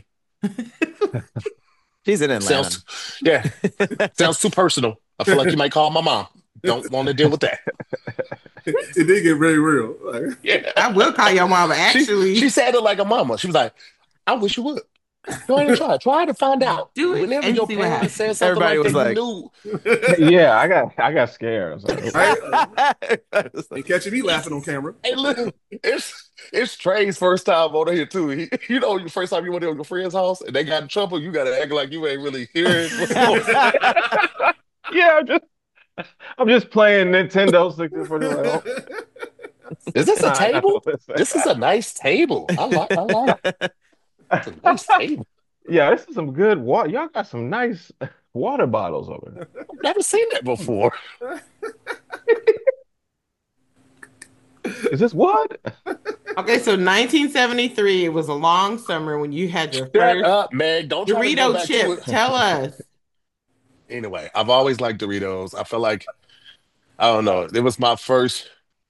She's in Atlanta. Sounds, yeah, sounds too personal. I feel like you might call my mom. Don't want to deal with that. it did get very real. Like, Yeah, I will call your mama. she, Actually, she said it like a mama. She was like, "I wish you would. Go ahead and try. Try to find out. Do it Whenever and your see what parents happens. said something Everybody like was that, like- you knew. Yeah, I got, I got scared. I was like, right? It's You like, catching me laughing on camera. Hey, look, it's it's Trey's first time over here too. He, you know, your first time you went to your friend's house and they got in trouble, you got to act like you ain't really hearing what's going on. yeah, I'm just, I'm just playing Nintendo sixty-four. Like, oh, Is this a nah, I gotta table? listen. This is a nice table. I like. I like. It's a nice table. Yeah, this is some good water. Y'all got some nice water bottles over there. I've never seen that before. Is this wood? okay, so nineteen seventy-three, it was a long summer when you had your Shut first up, Meg. Don't try to go Dorito back to chip. it. Tell us. Anyway, I've always liked Doritos. I feel like I don't know. It was my first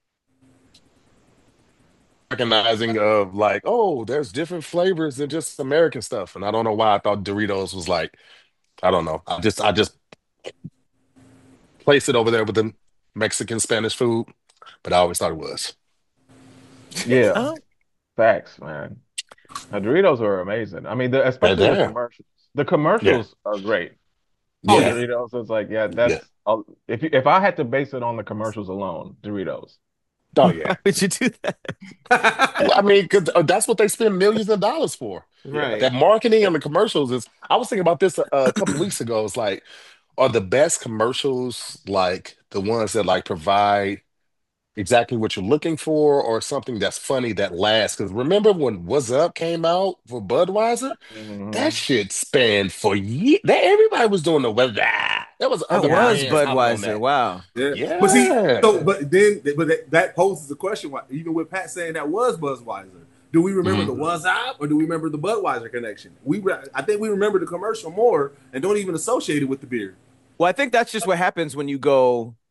recognizing of like, oh, there's different flavors than just American stuff. And I don't know why I thought Doritos was like, I don't know. I just I just placed it over there with the Mexican Spanish food, but I always thought it was. Yeah, oh, facts, man. The Doritos are amazing. I mean, the, especially the Yeah. commercials. The commercials are great. Oh, Yeah. Doritos is like, yeah, that's uh, if you, if I had to base it on the commercials alone, Doritos. Oh yeah. why would you do that? I mean, 'cause, uh, that's what they spend millions of dollars for. Right. That marketing and the commercials is. I was thinking about this a, a couple of weeks ago. It's like, are the best commercials like the ones that like provide exactly what you're looking for, or something that's funny that lasts? Because remember when What's Up came out for Budweiser? Mhm. That shit spanned for years. That everybody was doing the weather. That was That other was brands hopping on Budweiser. that. Wow. Yeah. Yeah. But see, so but then but that, that poses the question, why, even with Pat saying that was Budweiser, do we remember Mhm. the Was Up or do we remember the Budweiser connection? We re- I think we remember the commercial more and don't even associate it with the beer. Well, I think that's just what happens when you go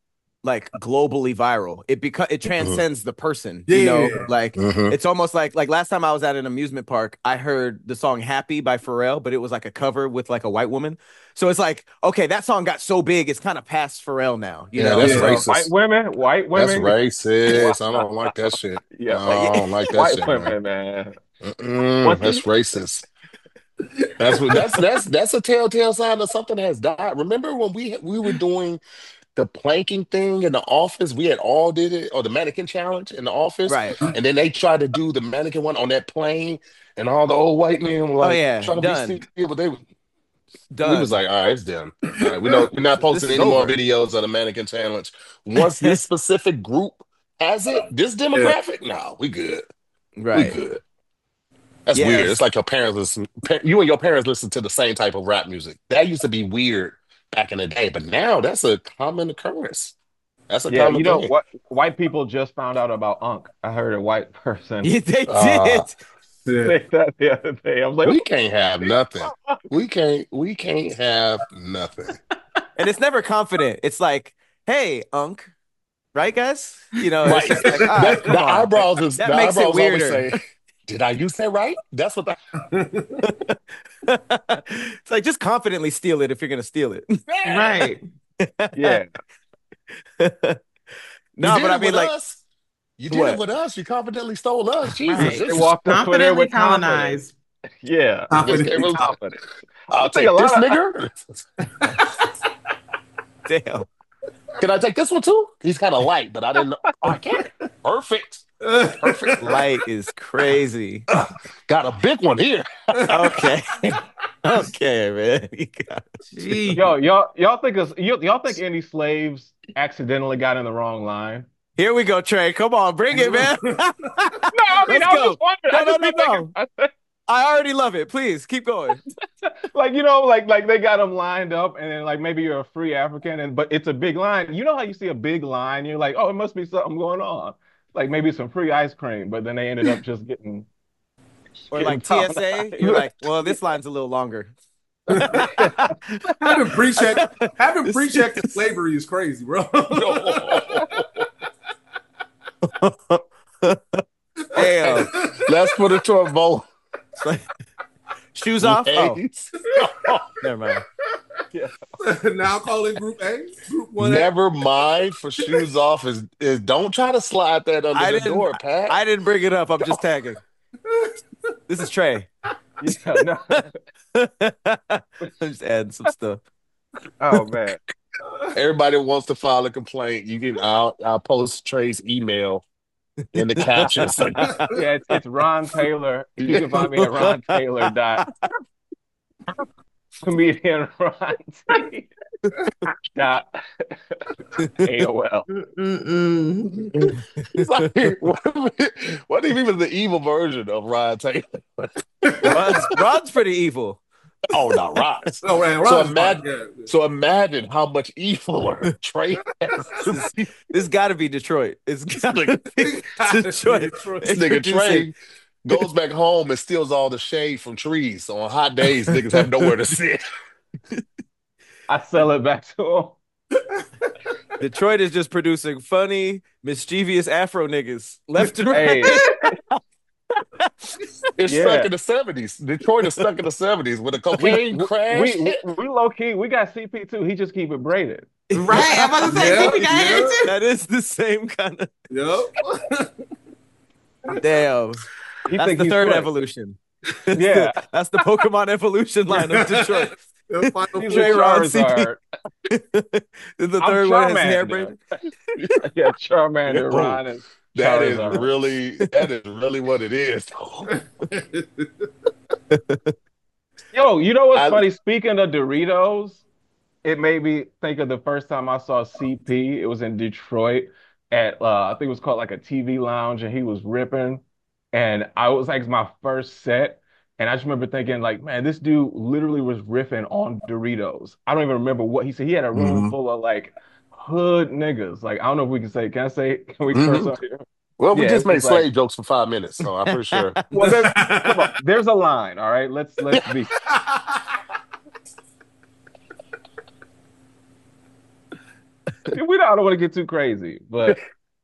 like globally viral. It beca- it transcends mm-hmm. the person. Yeah, you know, yeah, yeah. like Mhm. it's almost like like last time I was at an amusement park, I heard the song "Happy" by Pharrell, but it was like a cover with like a white woman. So it's like, okay, that song got so big, it's kind of past Pharrell now. You Yeah, know, that's So- racist. White women, white That's women. racist. I don't like that shit. Yeah, No, I don't like that white shit, women, man. man. Mm-mm, What's that's the- racist. That's what that's that's that's a telltale sign that something has died. Remember when we we were doing the planking thing in the office? We had all did it, or the mannequin challenge in the office, Right. and then they tried to do the mannequin one on that plane, and all the old white men were like, Oh, yeah, trying to done. be still, but they we Done. was like, all right, it's done. All right, we know we're not This posting is any more over. videos of the mannequin challenge. Once this specific group has it, this demographic, no, we good. Right. We good. That's Yes. weird. It's like your parents listen. pa- You and your parents listen to the same type of rap music. That used to be weird back in the day, but now that's a common occurrence. That's a Yeah, common you know thing. what? White people just found out about Unk. I heard a white person Yeah, they Uh, did. Yeah. say that the other day. I was like, We can't have nothing. We can't. We can't have nothing. And it's never confident. It's like, hey, Unk. Right, guys? You know, Right. it's just like, all right, That- come the on. eyebrows is That the makes it eyebrows always weirder. say, "Did I use that right?" That's what. The, It's like, just confidently steal it if you're going to steal it. Right. yeah. You No, did but I it mean, with like, us. You did What? it with us. You confidently stole us. Jesus, Right. this They is- walked up for there Confidently with confidence. colonized. Yeah. Confidently With confidence. I'll think take a this lot of- nigger. damn. Can I take this one too? He's kind of light, but I didn't know. Oh, I can. Perfect. Perfect. Light is crazy. Got a big one here. Okay. Okay, man. You got- Gee. Yo, y'all, y'all think us, y- y'all think any slaves accidentally got in the wrong line? Here we go, Trey. Come on, bring it, man. No, I mean, Let's I was go. just wondering. No, I just no, be no, thinking- I- I already love it. Please keep going. like you know, like like they got them lined up, and then like maybe you're a free African, and but it's a big line. You know how you see a big line, you're like, oh, it must be something going on, like maybe some free ice cream, but then they ended up just getting Or getting like T S A. colonized. You're like, well, this line's a little longer. Having pre-check, having pre-checked slavery is crazy, bro. Damn. Let's put it to a vote. Shoes off. Oh, Ladies. never mind. Now calling Group A, Group One A. Never mind for shoes off is, is don't try to slide that under I the didn't- door, Pat. I didn't bring it up. I'm just tagging. This is Trey. Yeah, no. I'm just adding some stuff. Oh man, Everybody wants to file a complaint. You can I'll I'll post Trey's email in the captions. yeah, it's, it's Ron Taylor. You can find me at Ron Taylor dot comedian Ron T dot A O L. Mm-mm. It's like, what if, what if he was the evil version of Ryan Taylor? Rod's, Rod's pretty evil. Oh, not Ryan. Oh, man, So Ron's imagine, fine, yeah. so imagine how much eviler Trey has. This got to be Detroit. It's got to be Detroit. This nigga Trey goes back home and steals all the shade from trees. So on hot days, niggas have nowhere to sit. I sell it back to him. Detroit is just producing funny, mischievous Afro niggas left and right. Hey, It's Yeah. stuck in the seventies. Detroit is stuck in the seventies with a cocaine crash. we, we, we low key, we got C P too. He just keep it braided. Right. I'm about to say, Yeah, we got yeah. it too. That is the same kind of. Yep. Damn. He That's think the he's third slick. evolution. Yeah. That's the Pokemon evolution line of Detroit. The final He's Trey a Ron C P. Charizard. The I'm third one has hair Charmander. braided. Yeah, Charmander, Oh, Ron, and That is Charizard. really that is really what it is. Yo, you know what's I- funny? Speaking of Doritos, it made me think of the first time I saw C P. It was in Detroit at uh, I think it was called like a T V lounge, and he was ripping. And I was like my first set, and I just remember thinking like, man, this dude literally was riffing on Doritos. I don't even remember what he said. He had a room Mhm. full of like hood niggas. Like I don't know if we can say. Can I say? Can we Mhm. curse on here? Well, we Yeah, just it's made just like- slave jokes for five minutes, so I'm pretty sure. Well, there's, come on, there's a line. All right, let's let's be. We we don't, I don't want to get too crazy, but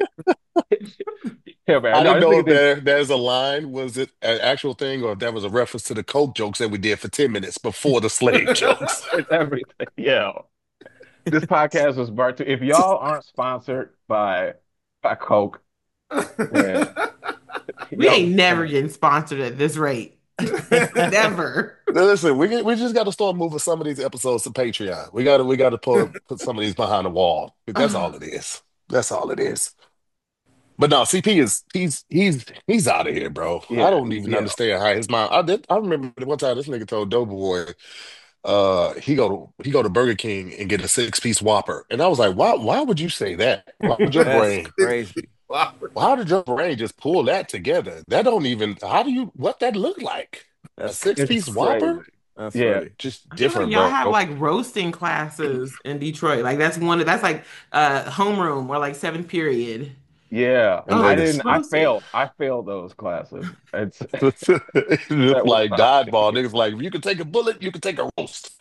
yeah, man. I No, didn't this know nigga if did. there there's a line. Was it an actual thing, or if that was a reference to the Coke jokes that we did for ten minutes before the slave jokes? It's everything. Yeah. This podcast was brought to. If y'all aren't sponsored by by Coke, then We y'all ain't never getting sponsored at this rate. Never. Listen, we get- we just got to start moving some of these episodes to Patreon. We got to we got to put put some of these behind the wall. That's all it is. That's all it is. But no, C P is he's he's he's out of here, bro. I yeah, don't even yeah. understand how his mom. I did. I remember the one time this nigga told Doughboy, uh, he go to he go to Burger King and get a six piece Whopper, and I was like, why why would you say that? Why would your That's brain? crazy. How did your brain just pull that together? That don't even. How do you? What that look like? A That's six piece It's Whopper? crazy. That's Yeah. funny. Just I feel like different, y'all bro. have like roasting classes in Detroit. Like that's one of that's like uh homeroom or like seventh period. Yeah, And Oh, I then it's it's, didn't. I roasting. failed. I failed those classes. It's it's that was like not. dodgeball. Niggas like, if you can take a bullet, you can take a roast.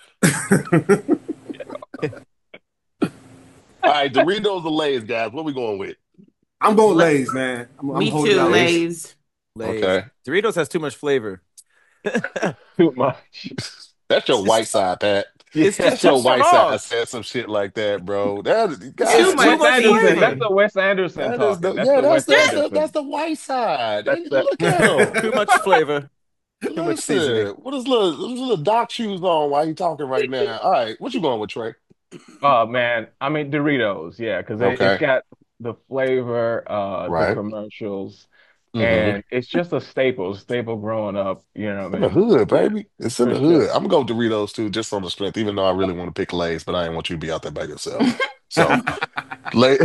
All right, Doritos or Lay's, guys. What we going with? I'm going Le- Lay's, man. I'm, I'm Me holding too, out. Lays. Lay's. Okay. Doritos has too much flavor. Too much. That's your white side, Pat. It's Yeah. That's your just white Shut side up. said some shit like that, bro. That too guys, much. too much Not flavor. even. That's the Wes Anderson that is talking. the That's yeah, the that's Wes the, that's the Anderson. that's the white side. That's Hey, the look at Too him. much flavor. Too much seasoning. Listen, what is little those little dock shoes on while you talking right now? All right, what you going with, Trey? Oh man, I mean Doritos, yeah, because it, it's Okay, got the flavor, uh, the right. commercials, Mm-hmm. and it's just a staple, staple growing up. You know what In I the mean? hood, Yeah, baby. It's in for the hood. sure. I'm gonna go Doritos too, just on the strength, even though I really want to pick Lay's, but I didn't want you to be out there by yourself. So Lay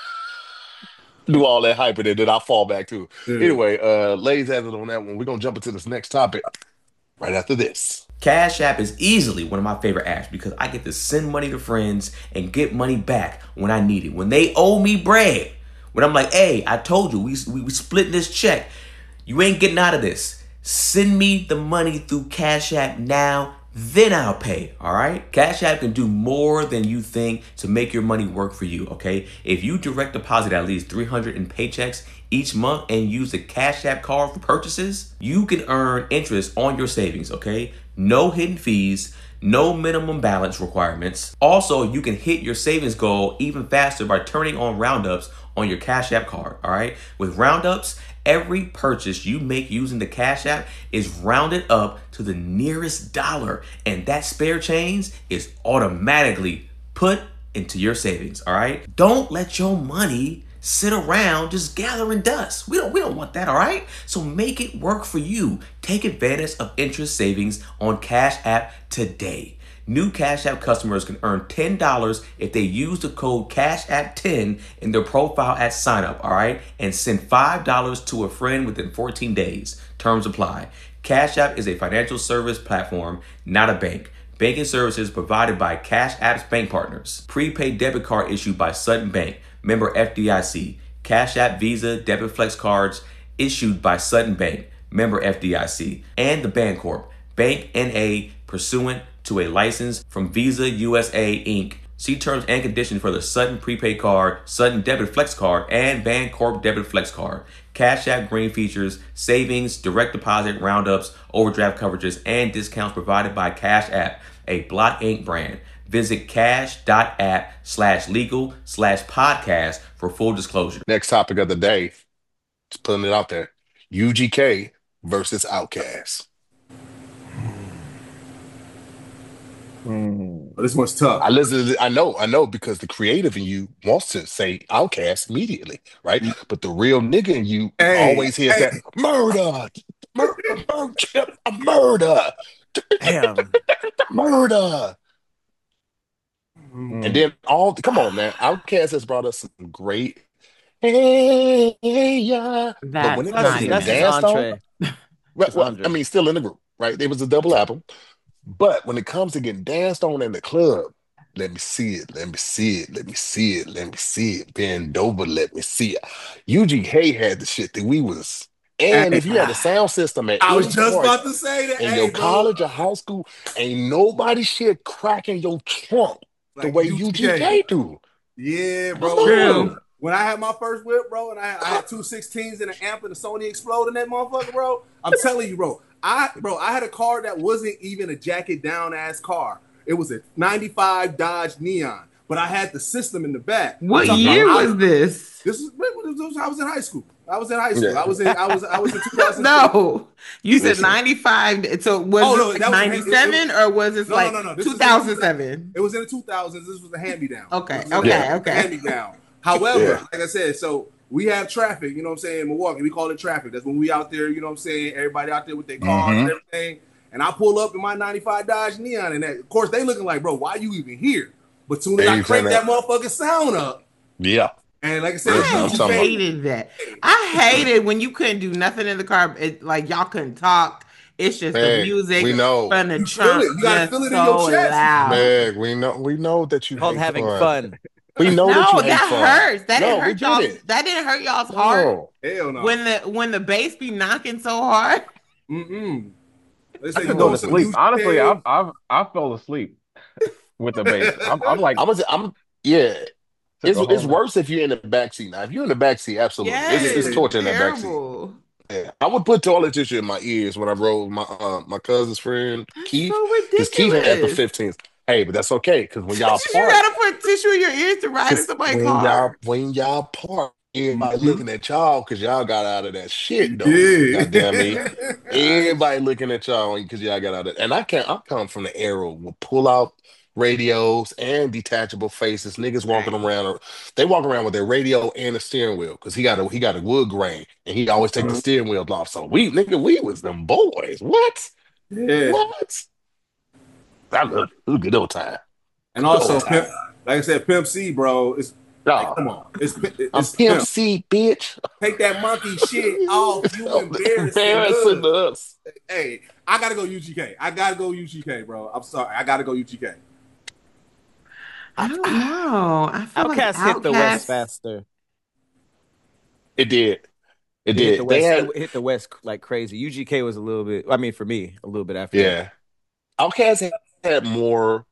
do all that hype and then I'll fall back too. Yeah. Anyway, uh Lay's has it on that one. We're gonna jump into this next topic right after this. Cash App is easily one of my favorite apps because I get to send money to friends and get money back when I need it. When they owe me bread, when I'm like, hey, I told you, we, we, we split this check. You ain't getting out of this. Send me the money through Cash App now, then I'll pay, all right? Cash App can do more than you think to make your money work for you, okay? If you direct deposit at least three hundred in paychecks each month and use the Cash App card for purchases, you can earn interest on your savings, okay? No hidden fees, no minimum balance requirements. Also, you can hit your savings goal even faster by turning on roundups on your Cash App card, all right? With roundups, every purchase you make using the Cash App is rounded up to the nearest dollar, and that spare change is automatically put into your savings, all right? Don't let your money sit around just gathering dust. We don't we don't want that, all right? So make it work for you. Take advantage of interest savings on Cash App today. New Cash App customers can earn ten dollars if they use the code Cash App ten in their profile at sign up, all right? And send five dollars to a friend within fourteen days. Terms apply. Cash App is a financial service platform, not a bank. Banking services provided by Cash App's bank partners. Prepaid debit card issued by Sutton Bank. Member F D I C. Cash App Visa Debit Flex cards issued by Sutton Bank. Member F D I C. And the Bancorp. Bank N A pursuant to a license from Visa U S A Incorporated. See terms and conditions for the Sutton Prepaid Card, Sutton Debit Flex Card, and Bancorp Debit Flex Card. Cash App Green features, savings, direct deposit, roundups, overdraft coverages, and discounts provided by Cash App, a Block Incorporated brand. Visit cash.app slash legal slash podcast for full disclosure. Next topic of the day, just putting it out there. U G K versus Outkast. Mm. This one's tough. I listen to, I know, I know, because the creative in you wants to say Outkast immediately, right? But the real nigga in you Hey, always hears hey. that murder, murder, murder, murder, Damn. murder. Mm. And then all, come on, man. Outkast has brought us some great, hey, yeah. But That's when it not comes to even That's getting his danced on, entree. well, His well, I entree. mean, still in the group, right? It was a double album. But when it comes to getting danced on in the club, let me see it, let me see it, let me see it, let me see it. Bend over, let me see it. U G K had the shit that we was, and Hey, if you had a sound system at I was any just point about to say that. in Hey, your bro. college or high school, ain't nobody shit cracking your trunk the Like way U G K. U G K do. Yeah, bro. True. When I had my first whip, bro, and I, I had two sixteens and an amp and a Sony Explode in that motherfucker, bro. I'm telling you, bro. I bro, I had a car that wasn't even a jacket down ass car. It was a ninety-five Dodge Neon, but I had the system in the back. What I'm talking year about- was this? This is this was- I was in high school. I was in high school. Yeah. I was in I was I was in two thousand. No, you said Listen. ninety-five. So was Oh, it no, like that was- ninety-seven or was it No, like no, no, no. This is- two thousand seven? It was in the two thousands. This was a hand me down. Okay, okay, okay. Hand me down. However, Yeah. like I said, so we have traffic. You know what I'm saying? In Milwaukee, we call it traffic. That's when we out there. You know what I'm saying? Everybody out there with their cars and everything. And I pull up in my ninety-five Dodge Neon, and that, of course they looking like, bro, why you even here? But soon as Hey, I you crank turn that that- motherfucking sound up, Yeah. and like I said, Yeah, I I'm talking about- hated that. I hated when you couldn't do nothing in the car. It, like y'all couldn't talk. It's just Man, the music we know. from the You feel trunk. it. You gotta just feel it in so your chest. loud. Meg, we know we know that you Called hate having fun. fun. We know that No, you hate that fun. hurts. That No, didn't we hurt get y'all. it. That didn't hurt y'all's heart No. hell no. when the when the bass be knocking so hard. Mm-mm. They I say you could go go to with some sleep. music Honestly, tape. I've I've I fell asleep with the bass. I'm, I'm like, I was I'm yeah. took It's a whole it's nap. worse if you're in the backseat. Now, if you're in the backseat, absolutely. Yes, It's, it's torture in the backseat. terrible. Yeah. I would put toilet tissue in my ears when I rode with my uh, my cousin's friend That's Keith. so Because Keith had the ridiculous. fifteenth. Hey, but that's okay because when y'all You park, gotta put tissue in your ears to ride in 'cause somebody's when y'all car. when y'all park, everybody Mhm. looking at y'all because y'all got out of that shit though. Yeah. Goddamn me. Everybody looking at y'all because y'all got out of it. And I can't I come from the era with pull out radios and detachable faces. Niggas walking Right. around they walk around with their radio and a steering wheel because he got a he got a wood grain and he always take the steering wheel off. So we nigga, we was them boys. What? Yeah. What? That was a good old time. And also, Oh, Pimp, like I said, Pimp C, bro. It's like, Nah, come on, it's it's I'm Pimp. Pimp C, bitch. Take that monkey shit off. You embarrassing Embarrassing us. us. Hey, I gotta go U G K. I gotta go U G K, bro. I'm sorry. I gotta go U G K. I don't know. I feel Outcast like hit the West Outkast- faster. It did. It It hit did. the They West. had It hit the West like crazy. U G K was a little bit. I mean, for me, a little bit after. that. yeah. Outkast had, had more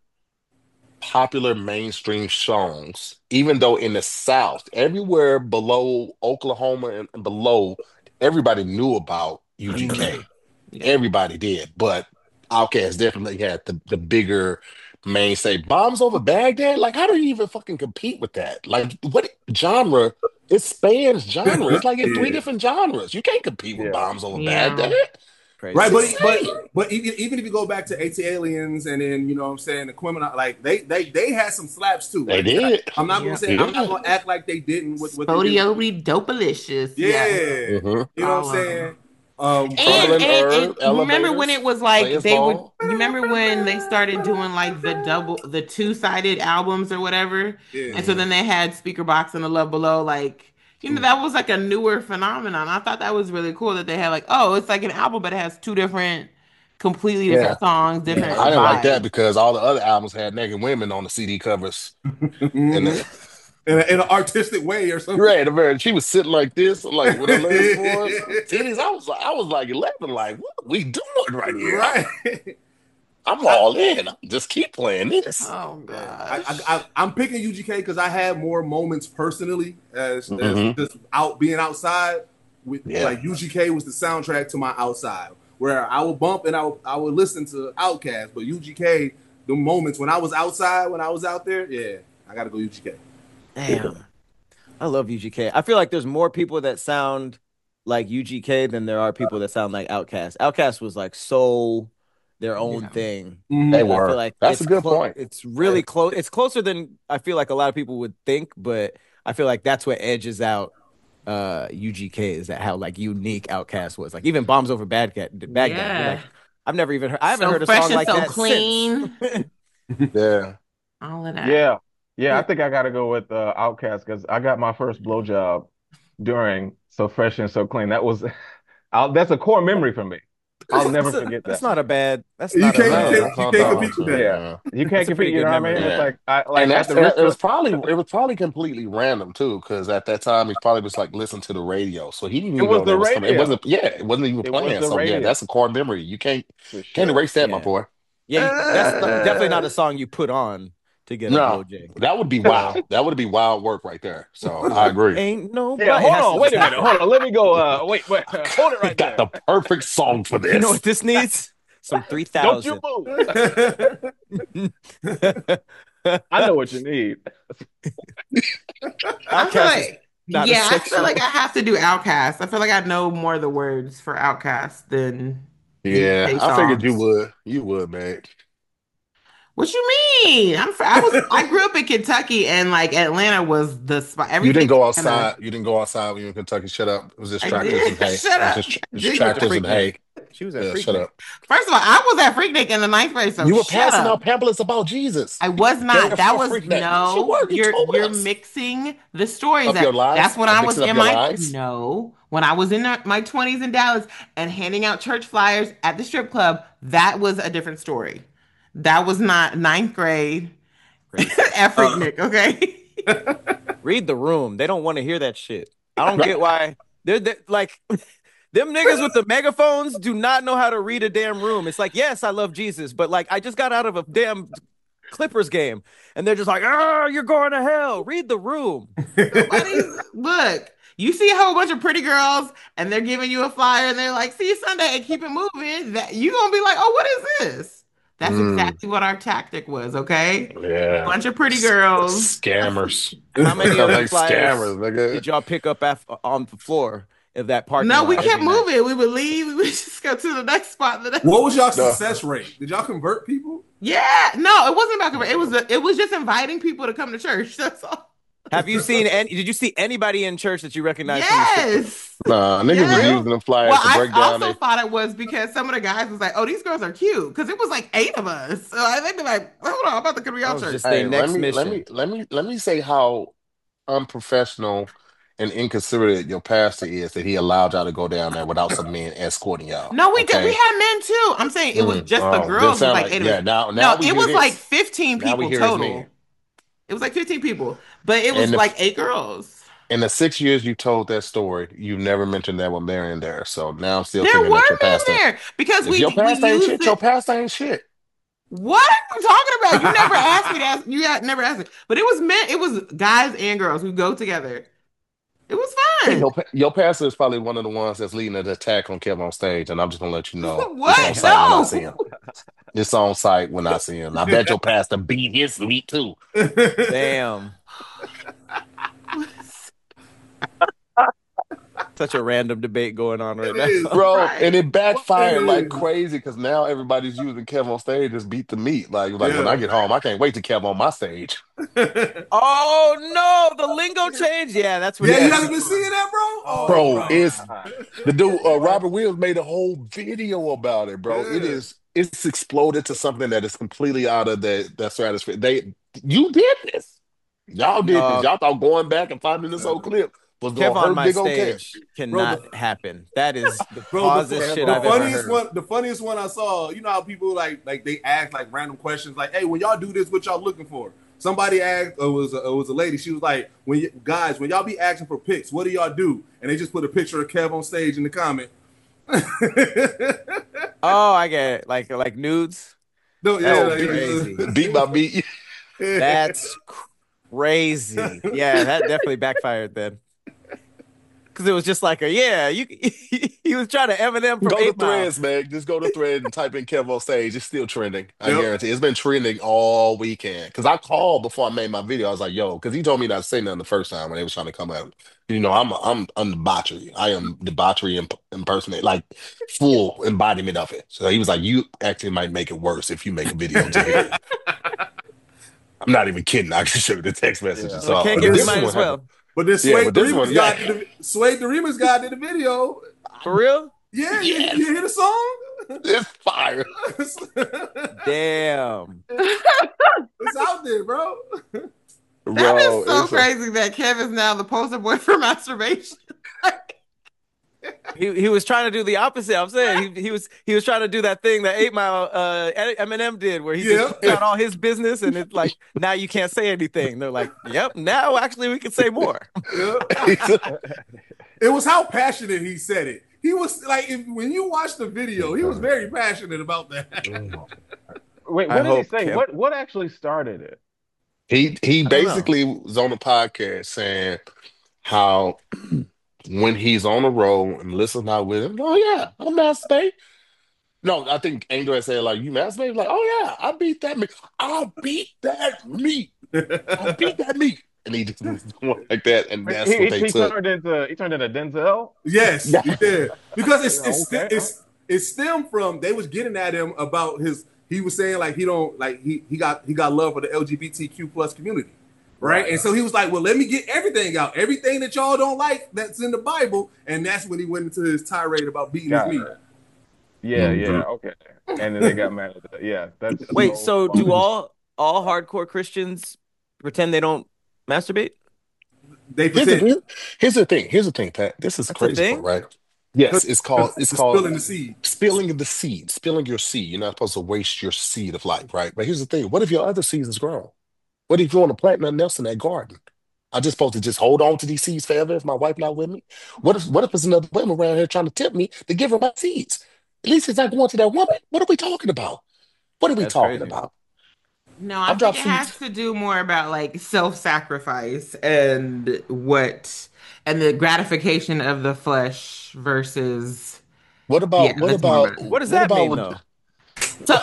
popular mainstream songs, even though in the South, everywhere below Oklahoma and and below, everybody knew about U G K. Yeah. Everybody did, but Outkast definitely had the, the bigger mainstay. Bombs Over Baghdad, like how do you even fucking compete with that? Like what genre? It spans genre. It's like in three Yeah. different genres. You can't compete with Yeah. Bombs Over Yeah. Baghdad. Crazy. Right, but It's but insane. but even, even if you go back to AT Aliens and then you know what I'm saying the criminal, like they they they had some slaps too. They Like, did. I'm not gonna Yeah. say I'm Yeah. not gonna act like they didn't with what they did. Spodiobly Dopalicious. Yeah, Mhm. you know All what of I'm saying. Um, And, Crumbling and, and Herb, remember when it was like Players they would Ball. you remember when they started doing like the double the two-sided albums or whatever? yeah. And so then they had Speaker Box and The Love Below, like you know, that was like a newer phenomenon. I thought that was really cool that they had like, oh, it's like an album, but it has two different, completely different songs, different I didn't like that vibes. because all the other albums had naked women on the C D covers. And the, in, a, in an artistic way or something. right, the very- she was sitting like this, like with her legs forward, titties. I was like, I was like eleven, like, what are we doing right here? Right. I'm all in. Just keep playing this. Oh I, gosh. I, I, I'm picking U G K because I had more moments personally as, Mhm. as just out being outside. With Yeah. like U G K was the soundtrack to my outside, where I would bump and I would, I would listen to Outkast, but U G K, the moments when I was outside, when I was out there, yeah, I gotta go U G K. Damn. I love U G K. I feel like there's more people that sound like U G K than there are people that sound like Outkast. Outkast was like so their own Yeah. thing. They I were. feel like That's it's a good clo- point. It's really close. It's closer than I feel like a lot of people would think, but I feel like that's what edges out uh, U G K is that how like unique Outkast was. Like even Bombs Over Baghdad. Baghdad. Yeah. Like, I've never even heard. I haven't So heard a fresh song and like so that clean. since. Yeah. All of that. yeah, yeah. I think I got to go with uh, Outkast because I got my first blowjob during So Fresh and So Clean. That was, I'll, that's a core memory for me. I'll never That's a- forget That's that. not a bad. That's You not can't- a bad. you that's can't not compete with bad. that. Yeah, you can't That's a compete. pretty You know good what I mean? memory. It's Yeah. like I like And at that's the it, risk it was of probably it was probably completely random too, because at that time he probably was like listening to the radio, so he didn't it even was know the that was coming. It radio. wasn't, yeah, it wasn't even It was playing. the So yeah, radio that's a core memory. You can't for can't sure. erase that, my Yeah. boy. Yeah, that's not, definitely not Uh, a song you put on to get a No, blowjay. that would be wild. That would be wild work right there. So I agree. Ain't no. Yeah, hold on. Wait a minute. Hold on. Let me go. Uh, wait, wait. Hold it right Got there. the perfect song for this. You know what this needs? Some three Don't you thousand. move. I know what you need. I feel like, not a yeah, I sexual- feel like I have to do Outcast. I feel like I know more of the words for Outcast than Yeah, K I figured you songs. would. You would, man. What you mean? I'm fr- I was I grew up in Kentucky and like Atlanta was the spot. You Everything didn't go Atlanta- outside. You didn't go outside when you were in Kentucky. Shut up. It was just I tractors did. and hay. Shut It was up. just, just Did you? tractors and hay. She was at Yeah, Freaknik. shut up. First of all, I was at Freaknik in the ninth grade, so You were shut passing up. out pamphlets about Jesus. I was Day not. That before was Freaknik. She no. was. You You're told you're us. mixing the stories. Of That- your lives? That's when I'm I was mixing up in your my lives? no. When I was in the- my twenties in Dallas and handing out church flyers at the strip club, that was a different story. That was not ninth grade at Freaknik. Okay. Read the room. They don't want to hear that shit. I don't get why. They're, they're like them niggas with the megaphones do not know how to read a damn room. It's like, yes, I love Jesus, but like I just got out of a damn Clippers game, and they're just like, oh, you're going to hell. Read the room. Nobody's- look, you see a whole bunch of pretty girls, and they're giving you a flyer, and they're like, "See you Sunday," and keep it moving. That you gonna be like, "Oh, what is this?" That's Mm. exactly what our tactic was. Okay, Yeah. bunch of pretty girls. How Scammers. many Sound of the like flyers scammers, nigga. did y'all pick up af- on the floor of that parking No, lot we every kept night? moving. We would leave. We would just go to the next spot. The next. What was y'all No. success rate? Did y'all convert people? Yeah, no, it wasn't about convert. It was a, it was just inviting people to come to church. That's all. Have you seen any? Did you see anybody in church that you recognize? from the strip- Yes. Nah, niggas Yeah. was using the flyers Well, to I break down also they thought it was because some of the guys was like, "Oh, these girls are cute," because it was like eight of us. So I think they're like, "Hold on, I'm about to come to That y'all was church." just Hey, their next let me mission. let me let me let me say how unprofessional and inconsiderate your pastor is that he allowed y'all to go down there without some men escorting y'all. No, we did. okay? We had men too. I'm saying it was Mm, just the oh, girls. that Was sound like like- eight of yeah, us. now- now no, we it hear was this. like fifteen Now we people hear his total. men. It was like fifteen people, but it was And the- like eight girls. In the six years you told that story, you never mentioned that with Marion there. So now I'm still There thinking were that your men pastor. there because If we your we pastor ain't used shit, it. your pastor ain't shit. What are you talking about? You never asked me to ask. You had never asked me, but it was men. It was guys and girls who go together. It was fine. Your, pa- your pastor is probably one of the ones that's leading the attack on Kevin on stage, and I'm just gonna let you know. What? It's on site when I No. see him. It's on site when I see him. I bet your pastor beat his meat too. Damn. Such a random debate going on right It now. is. Bro, Right. and it backfired It like is. crazy because now everybody's using Kev on stage to beat the meat. Like, like when Yeah. I get home, I can't wait to Kev on my stage. Oh no, the lingo changed. Yeah, that's what. Yeah, it you is. haven't been seeing that, bro? Oh, Bro, bro. it's the dude uh, Robert Williams made a whole video about it, bro. It Yeah. is it's exploded to something that is completely out of the that stratosphere. They you did this. Y'all did Uh, this. Y'all thought going back and finding this old clip was Kev gonna on hurt my big old Kev. stage cannot Bro, happen. That is the Bro, the, pausest fu- shit the I've ever funniest heard. one, the funniest one I saw. You know how people like, like they ask like random questions, like, "Hey, when y'all do this, what y'all looking for?" Somebody asked, it was a, it was a lady. She was like, "When you, guys, when y'all be asking for pics, what do y'all do?" And they just put a picture of Kev on stage in the comment. Oh, I get it. Like like nudes. No, yeah, That's like, crazy. Beat by beat. That's crazy. Yeah, that definitely backfired then. Because it was just like a yeah, you. He was trying to Eminem from Go to Eight Mile. Threads, man. Just go to Thread and type in Kev on stage. It's still trending. I Yep. guarantee. It's been trending all weekend. Because I called before I made my video. I was like, "Yo," because he told me not to say nothing the first time when they was trying to come out. You know, I'm I'm I'm debauchery. I am debauchery imp- impersonate, like full embodiment of it. So he was like, "You actually might make it worse if you make a video to hear it." I'm not even kidding. I can show you the text messages. Yeah. So Well, can't But get this you might one as well. happened. But this Yeah, Sway but this the one, Remix guy, yeah. did the, Sway the Remix guy did the video. For real? Yeah, Yes. you, you hear the song? It's fire. Damn. It's out there, bro. That Bro, is so it's a- crazy that Kev is now the poster boy for masturbation. He he was trying to do the opposite. I'm saying he he was he was trying to do that thing that Eight Mile uh Eminem did, where he Yeah. just got all his business, and it's like now you can't say anything. They're like, yep, now actually we can say more. Yeah. It was how passionate he said it. He was like, if, when you watch the video, he was very passionate about that. Wait, I what did he hope say? Kev- What what actually started it? He he I don't know. basically was on a podcast saying how when he's on the road and listening out with him, oh yeah, I'm masturbate. No, I think Angel had said like you masturbate, like oh yeah, I beat that meat. I beat that meat. I beat that meat. And he just was going like that, and Wait, that's what He, they he took. turned into he turned into Denzel. Yes, Yeah. he did. Because it's Yeah, it's okay. it's it stemmed from they was getting at him about his he was saying like he don't like he he got he got love for the L G B T Q plus community. Right? Right. And so he was like, well, let me get everything out, everything that y'all don't like that's in the Bible. And that's when he went into his tirade about beating Got his meat. it. Yeah, Mhm. yeah, okay. And then they got mad at that. Yeah, that's Wait, so so do funny. all all hardcore Christians pretend they don't masturbate? They Here's the, pretend here- here's the thing. Here's the thing, Pat. This is the That's a crazy thing? part, right? Yes, it's called it's called spilling the seed. spilling the seed, spilling your seed. You're not supposed to waste your seed of life, right? But here's the thing: what if your other seeds is grown? What if you want to plant nothing else in that garden? I just supposed to just hold on to these seeds forever if my wife not with me? What if what if there's another woman around here trying to tempt me to give her my seeds? At least it's not going to that woman. What are we talking about? What are we That's talking crazy. about? No, I I've think dropped it seeds. has to do more about like self-sacrifice and what and the gratification of the flesh versus What yeah, about what that's more about about it. What does what that about mean, what? though? So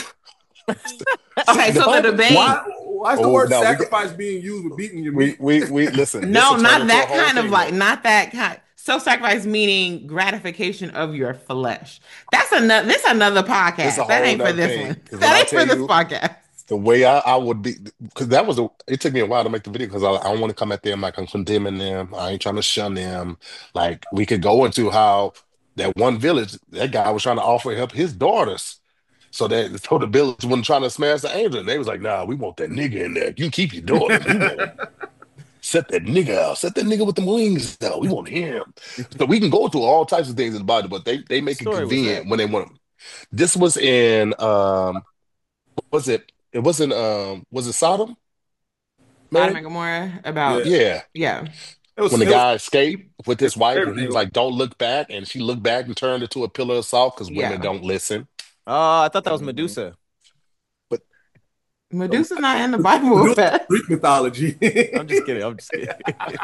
okay, The so the Bible. debate. Why why is the Oh word no, we got, sacrifice being used with beating your we meat? we we listen. This No, will turn not into a that whole kind of thing like, though. not that kind. Self-sacrifice meaning gratification of your flesh. That's another. This another It's a podcast. That whole ain't for nother this thing. one. Because when That I ain't tell for this you podcast. the way I, I would be, because that was a, it took me a while to make the video because I, I don't want to come at them like I'm condemning them. I ain't trying to shun them. Like we could go into how that one village, that guy was trying to offer help his daughters. So that so the village wasn't trying to smash the angel. And they was like, nah, we want that nigga in there. You keep your daughters. We want him. Set that nigga out. Set that nigga with the wings out. We want him. So we can go through all types of things in the Bible, but they they What make it story was that? convenient when they want. This was in um was it it wasn't um was it Sodom? Sodom Man? and Gomorrah Yeah. about Yeah. yeah. It was, When the it was guy escaped with his wife and he everything. was like, don't look back, and she looked back and turned into a pillar of salt because women Yeah. don't listen. Oh, I thought that was Mhm. Medusa. But Medusa's not in the Bible. Medusa, Greek mythology. I'm just kidding. I'm just kidding.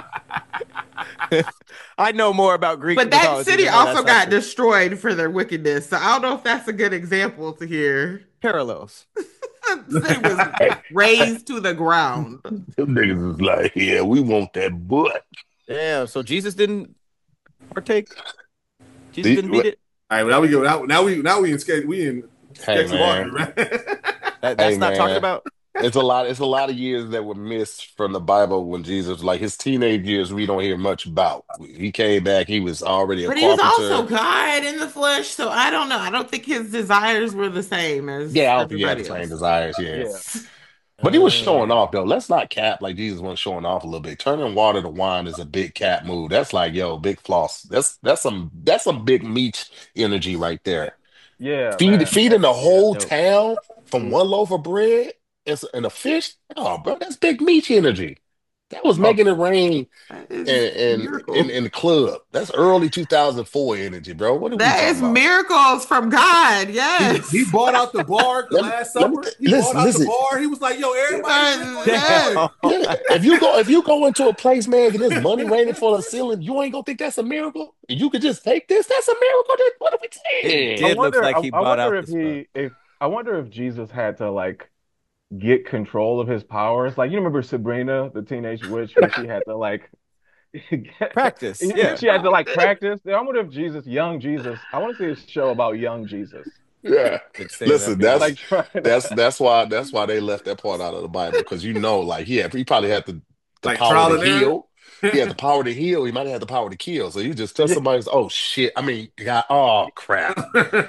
I know more about Greek But that mythology city than all also that got stuff. destroyed for their wickedness. So I don't know if that's a good example to hear. Parallels. The city was raised to the ground. them niggas is like, yeah, we want that butt. Yeah, so Jesus didn't partake. Jesus The- didn't beat it. All right, now we go. Now, now we now we in sketch. We in Hey, sketchy man. water, man. That, that's Hey, not talking man. about. It's a lot. It's a lot of years that were missed from the Bible when Jesus, like his teenage years, we don't hear much about. He came back. He was already a But he was carpenter. also God in the flesh. So I don't know. I don't think his desires were the same as Yeah, I don't think he had the everybody same else. desires. Yeah. Yeah. But he was showing Uh, off though. Let's not cap like Jesus wasn't showing off a little bit. Turning water to wine is a big cap move. That's like, yo, big floss. That's that's some that's some big meat energy right there. Yeah, Feed man. feeding the That's- whole that's dope. town from one loaf of bread and, s- and a fish. Oh, bro, that's big meat energy. That was Oh, making it rain That in is in, miracle. in, in the club. That's early two thousand four energy, bro. What are we That talking is about? miracles from God. He, Yes. he bought out the bar, the Let me, Last let me Supper. th- He listen, bought out listen. the bar. He was like, "Yo, everybody drink on Yeah. your boy." Yeah, if you go if you go into a place, man, and there's money raining from the ceiling, you ain't gonna think that's a miracle. And you could just take this. That's a miracle. Then what are we It saying? I did look wonder. like I, he I bought wonder out if the spot. he, if I wonder if Jesus had to like get control of his powers. Like you remember Sabrina, the teenage witch, where she had to like get, Practice. Yeah. she had to like practice. I wonder if Jesus, young Jesus. I want to see a show about young Jesus. Yeah. Been saying that Listen, for that's years. Like trying that's to, that's why that's why they left that part out of the Bible because you know, like, yeah, he probably had the the Like power trial to and error. heal. He had the power to heal. He might have had the power to kill. So you just tell yeah, somebody, oh shit. I mean, God, oh crap.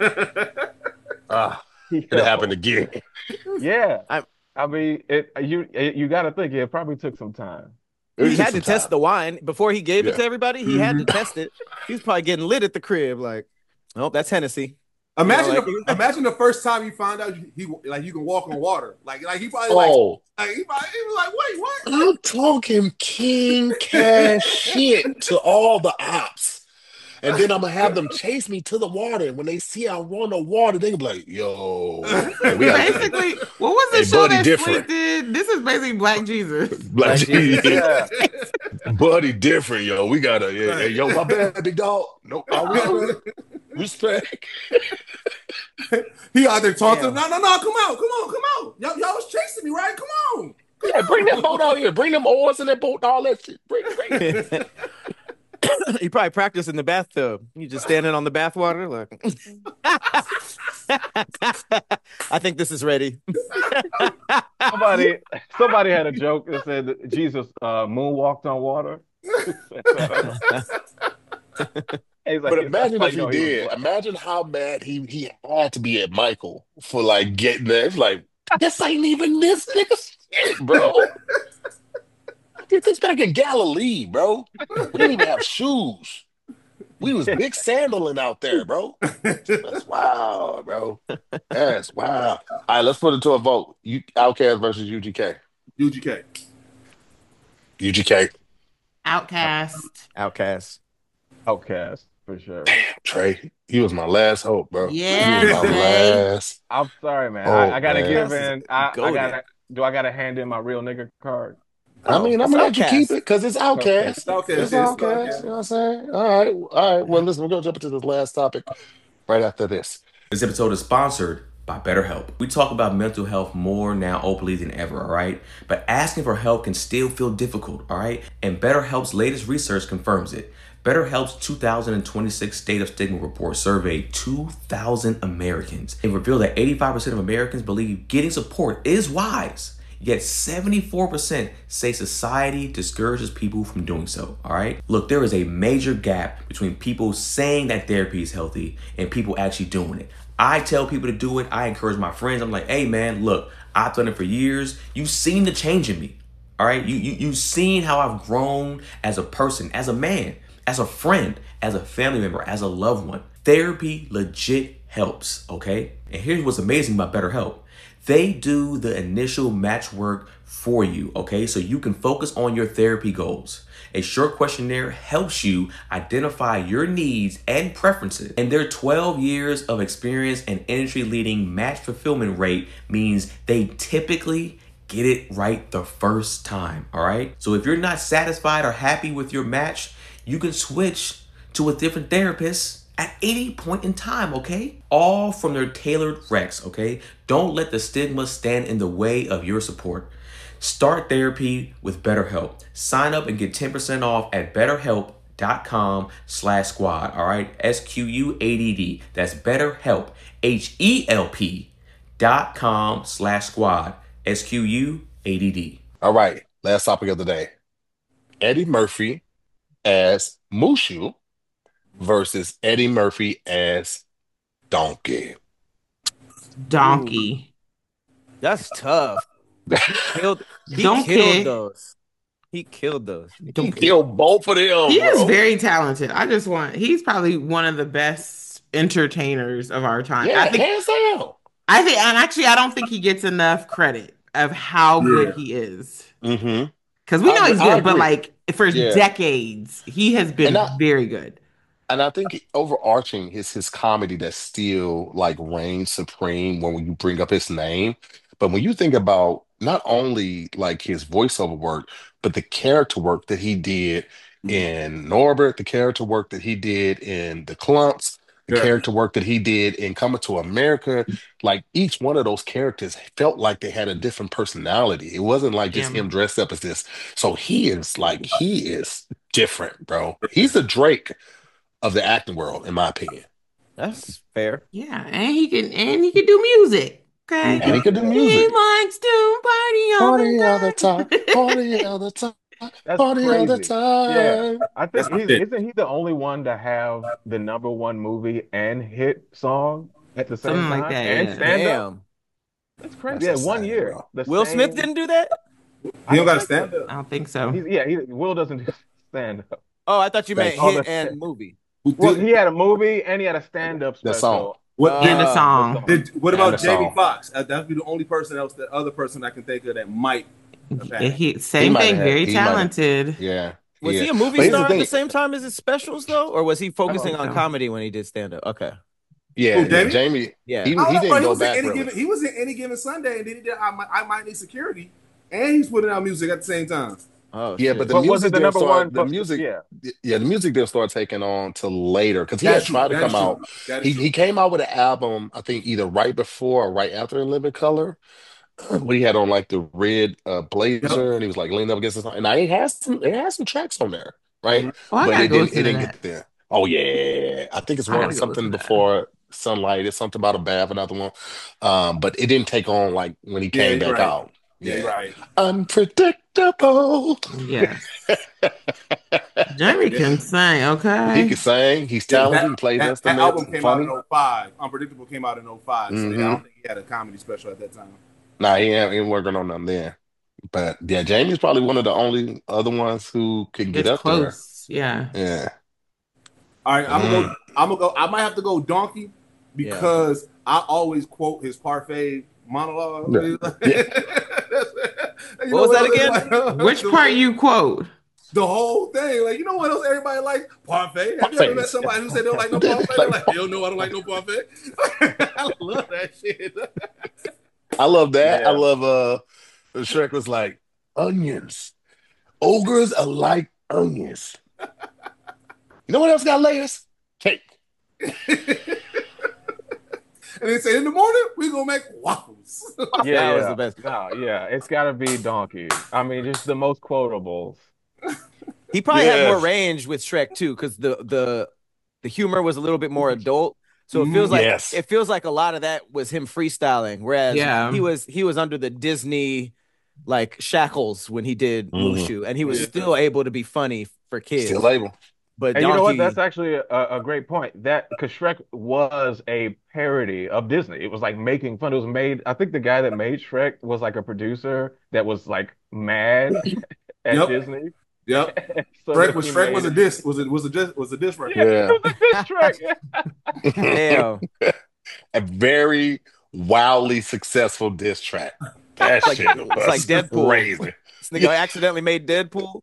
Ah, it happened yo, again. yeah. I, I mean, it. You it, you got to think it probably took some time. It he took had to some test time. the wine before he gave it Yeah. to everybody. He had to Mhm. test it. He was probably getting lit at the crib. Like, oh, that's Hennessy. Imagine, You know, like- the, imagine the first time you found out he like you can walk on water. Like, like he probably like, Oh, like he probably he was like, wait, what? I'm talking king cash shit to all the ops. And then I'm gonna have them chase me to the water. And when they see I run the water, they gonna be like, yo. And we gotta, Basically, what was the Hey, show Buddy that different. Sleep did? This is basically Black Jesus. like, Black Jesus. yeah. Buddy different, yo. We gotta, yeah, hey, yo, my bad, big dog. No, I respect. respect. He out there talking to Damn. them. No, no, no, come out, come on, come on. Y'all, y'all was chasing me, right? Come on. Yeah, bring that boat out here. Bring them oars in that boat and all that shit. Bring, bring it. You probably practice in the bathtub. You just standing on the bathwater, like. I think this is ready. Somebody, somebody had a joke that said that Jesus uh, moonwalked on water. He's like, But imagine like, if he no, did. was- Imagine how mad he he had to be at Michael for like getting there. It's like, this ain't even this nigga's shit, bro. I did this back in Galilee, bro. We didn't even have shoes. We was big sandaling out there, bro. That's wild, bro. That's wild. All right, let's put it to a vote. You Outkast versus U G K. U G K. U G K. Outcast. Outcast. Outcast for sure. Trey, he was my last hope, bro. Yeah, He was my Trey. last. I'm sorry, man. Oh, I, I gotta man. give in. I, I Goated. gotta. Do I gotta hand in my real nigga card? I mean, I'm it's gonna let you Outkast. keep it because it's Outkast. It's Outkast, It's yeah, it's Outkast. Outkast. You know what I'm saying? All right. All right. Well, listen, we're gonna jump into this last topic right after this. This episode is sponsored by BetterHelp. We talk about mental health more now openly than ever, all right? But asking for help can still feel difficult, all right? And BetterHelp's latest research confirms it. BetterHelp's two thousand twenty-six State of Stigma report surveyed two thousand Americans. It revealed that eighty-five percent of Americans believe getting support is wise. Yet seventy-four percent say society discourages people from doing so, all right? Look, there is a major gap between people saying that therapy is healthy and people actually doing it. I tell people to do it. I encourage my friends. I'm like, hey, man, look, I've done it for years. You've seen the change in me, all right? You, you, you've seen how I've grown as a person, as a man, as a friend, as a family member, as a loved one. Therapy legit helps, okay? And here's what's amazing about BetterHelp. They do the initial match work for you, okay? So you can focus on your therapy goals. A short questionnaire helps you identify your needs and preferences. And their twelve years of experience and industry-leading match fulfillment rate means they typically get it right the first time, all right? So if you're not satisfied or happy with your match, you can switch to a different therapist at any point in time, okay? All from their tailored recs, okay? Don't let the stigma stand in the way of your support. Start therapy with BetterHelp. Sign up and get ten percent off at betterhelp.com slash squad, all right? S Q U A D D. That's BetterHelp, H E L P dot com slash squad, S Q U A D D. All right. Last topic of the day. Eddie Murphy as Mushu versus Eddie Murphy as Donkey. Donkey. That's tough. He killed, he Donkey. killed those. He killed those. He Donkey. killed both of them, He bro. is very talented. I just want, he's probably one of the best entertainers of our time. Yeah, I think, hands down. I think, and actually, I don't think he gets enough credit of how good he is. Mm-hmm. Because we know I- he's I good, but agree. like for Yeah. decades, he has been And I- very good. And I think overarching is his comedy that still like reigns supreme when you bring up his name. But when you think about not only like his voiceover work, but the character work that he did in Norbert, the character work that he did in The Clumps, the Yeah. character work that he did in Coming to America, like each one of those characters felt like they had a different personality. It wasn't like just Yeah. him dressed up as this. So he is like, he is different, bro. He's the Drake of the acting world, in my opinion. That's fair. Yeah, and he can and he can do music. Okay, And he can do He music. likes to party all Party all the the time. time, party all the time, That's party all the crazy. time. Yeah. I think That's my he's, shit. isn't he the only one to have the number one movie and hit song at the same Something time like that, and yeah. stand up? Damn. That's crazy. That's Yeah, one insane, year. bro. The Will Smith same- didn't do that? I He don't got to think stand so. up. I don't think so. He's, yeah, he, Will doesn't do stand up. Oh, I thought you meant All hit the- and movie. Who Well, did- he had a movie and he had a stand up That special. song. What, Uh, And the Uh, song. did, what And about the Jamie song. Foxx? Uh, that'd be the only person else, the other person I can think of that might have had Yeah, it. he, same might thing. have- Very he might have- talented. Yeah. Was Yeah. he a movie But here's the star at the thing. same time as his specials though, or was he focusing think on so. comedy when he did stand up? Okay. Yeah, Who, yeah, Jamie? Jamie. Yeah. He I don't he know, bro. didn't He go was in back any really. given. He was in any given Sunday, and then he did I might, I might need security, and he's putting out music at the same time. Oh Yeah, shit. but the But was music it the didn't number start. one? The po- music, Yeah. yeah, the music didn't start taking on till later because he That's had true. tried to That come is true. out. That He is true. he came out with an album, I think either right before or right after In Living Color. What he had on like the red uh, blazer, Yep. and he was like leaning up against the and I it has some it has some tracks on there, right? Mhm. Oh, I But gotta it go didn't it listen to didn't that. get there. Oh yeah, I think it's I one gotta go listen something to that. before Sunlight. It's something about a bath, another one. Um, but it didn't take on like when he Yeah, came you're back right. out. Yeah, you're Yeah, right. unpredictable. Yes. Jamie can sing, He okay? can sing. He's Yeah, talented. that, He plays that, that instruments. album came Funny. out in oh five. Unpredictable came out in oh five. So yeah, I hmm don't think he had a comedy special at that time. Nah, he ain't, he ain't working on them there. But yeah, Jamie's probably one of the only other ones who can get It's up there. close. Yeah. Yeah. All right, I'm gonna Mm. go. I'm gonna go. I might have to go Donkey because I always quote his parfait monologue. Yeah. You What know was that else again? everybody- Which part you quote? The whole thing, like you know what else everybody like? Parfait. Have you ever met Parfaits. somebody who said they don't like no parfait? They're like, hell no, I don't like no parfait. I love that shit. I love that. I Yeah. love uh Shrek was like, onions. Ogres are like onions. You know what else got layers? Cake. And they say in the morning we gonna make waffles. Yeah, That was yeah. the best. No, yeah, it's got to be Donkey. I mean, just the most quotables. He probably had more Yes. range with Shrek too, because the the the humor was a little bit more adult. So it feels like Yes. it feels like a lot of that was him freestyling, whereas Yeah. he was he was under the Disney like shackles when he did Mhm. Mushu, and he was Yeah. still able to be funny for kids. Still able. But And you know what? Donkey, That's actually a, a great point. That because Shrek was a parody of Disney. It was like making fun. It was made. I think the guy that made Shrek was like a producer that was like mad at Yep. Disney. Yep. So Shrek then was he Shrek made was a it. diss. Was it was a diss was a diss record. Yeah, Yeah. it was a diss track. damn, A very wildly successful diss track. That like- shit it's was like Deadpool. crazy. this nigga accidentally made Deadpool.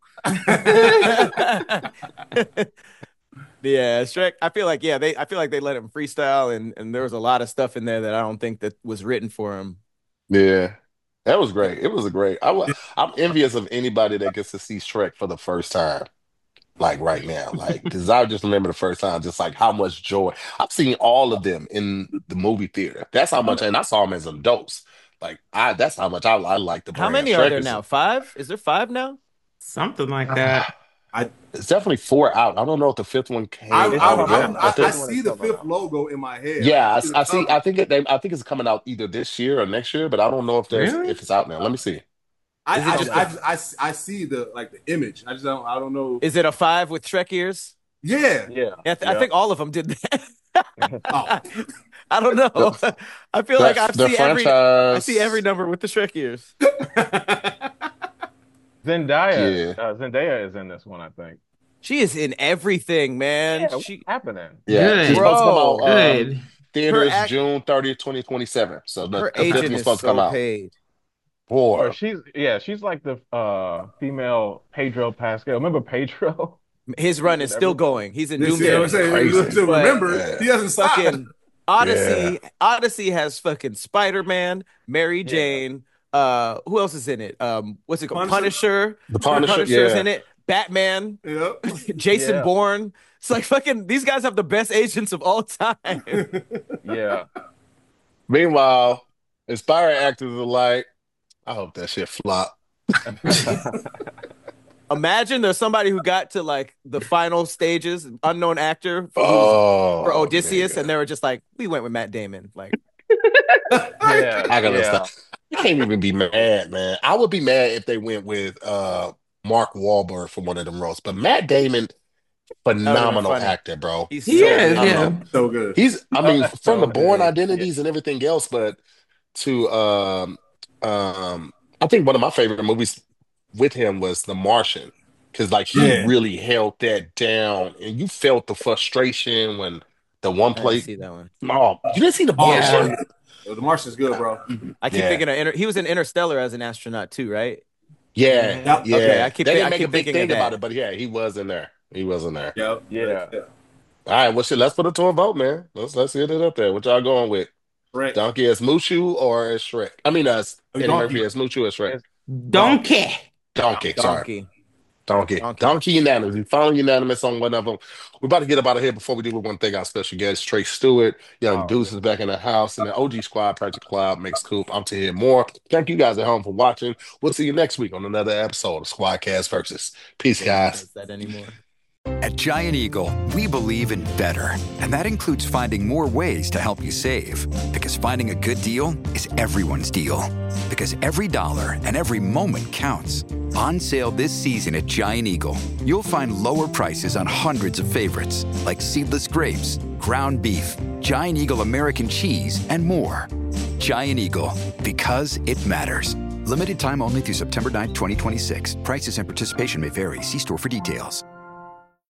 Yeah, Shrek. I feel like yeah, they. I feel like they let him freestyle, and and there was a lot of stuff in there that I don't think that was written for him. Yeah. That was great. It was a great. I wa- I'm envious of anybody that gets to see Shrek for the first time. Like right now. Like, because I just remember the first time, just like how much joy. I've seen all of them in the movie theater. That's how much, and I saw them as adults. Like, I that's how much I, I like the How brand. many Shrek are there is- now? Five? Is there five now? Something like that. It's definitely four out. I don't know if the fifth one came I, I, It's out coming I, yet. out. I, I I think- see the fifth logo in my head. yeah, see I, I the see. cover. I think it. They, I think it's coming out either this year or next year, but I don't know if there's Really? if it's out now. Let me see. I, Is it I on just, the- I, just, I, s- I see the like the image. I just don't. I don't know. Is it a five with Shrek ears? Yeah. Yeah, Yeah, I, th- I yeah. think all of them did that. Oh. I don't know. The- I feel like I the see every I franchise. see every number with the Shrek ears. Zendaya, Yeah. uh, Zendaya is in this one, I think. She is in everything, man. Yeah, what's she happening? Yeah, Good. it's supposed to come out. Bro. Um, Good. theaters Her act- June thirtieth, twenty twenty-seven. So the, her the fifth agent one's is supposed to come so out. paid. Or Boy, she's yeah, she's like the uh female Pedro Pascal. Remember Pedro? His run is still going. He's in This, you know what I'm Doomsday. saying? Crazy. To remember, Yeah. he hasn't stopped. Fucking Odyssey. Odyssey has fucking Spider-Man, Mary Yeah. Jane. Uh, who else is in it? Um, what's it called? Punisher. Punisher. the Punisher. Punisher's Yeah, in it. Batman. Yep. Jason Yeah. Bourne. It's like fucking. These guys have the best agents of all time. Yeah. Meanwhile, inspired actors are like, I hope that shit flop. Imagine there's somebody who got to like the final stages, unknown actor for, Oh, for Odysseus, nigga. and they were just like, we went with Matt Damon. Like, Yeah. I gotta yeah. stop. You can't even be mad, man. I would be mad if they went with uh Mark Wahlberg for one of them roles, but Matt Damon, phenomenal funny. actor, bro. he's He so is, phenomenal. yeah. So good. He's, I mean, from the So Born good. Identities and everything else, but to um um, I think one of my favorite movies with him was The Martian, because like he Yeah. really held that down, and you felt the frustration when the one I didn't play. see that one. Oh, you didn't see The Oh, Martian? yeah. The Martian's good, bro. I keep Yeah. thinking of Inter- he was in Interstellar as an astronaut too, right? Yeah, Yep. yeah. Okay, I keep they thi- didn't I make keep a big thinking of thing about that. it, but yeah, he was in there. He was in there. Yep. Yeah. Yeah. All right, well, shit, let's put it to a vote, man. Let's let's get it up there. What y'all going with? Right. Donkey as Mushu or as Shrek? I mean, as Eddie Donkey. Murphy as Mushu or Shrek? It's Donkey. Donkey, sorry. Donkey. Donkey. Donkey. Donkey unanimous. We finally unanimous on one of them. We're about to get up out of here. Before we do, we want to thank our special guest, Trey Stewart. Young Oh, Deuce is back in the house. And the O G squad, Project Cloud, Mix Coop. I'm to hear more. Thank you guys at home for watching. We'll see you next week on another episode of Squadcast Versus. Peace, guys. Says that anymore. At Giant Eagle, we believe in better, and that includes finding more ways to help you save. Because finding a good deal is everyone's deal. Because every dollar and every moment counts. On sale this season at Giant Eagle, you'll find lower prices on hundreds of favorites, like seedless grapes, ground beef, Giant Eagle American cheese, and more. Giant Eagle, because it matters. Limited time only through September ninth, twenty twenty-six. Prices and participation may vary. See store for details.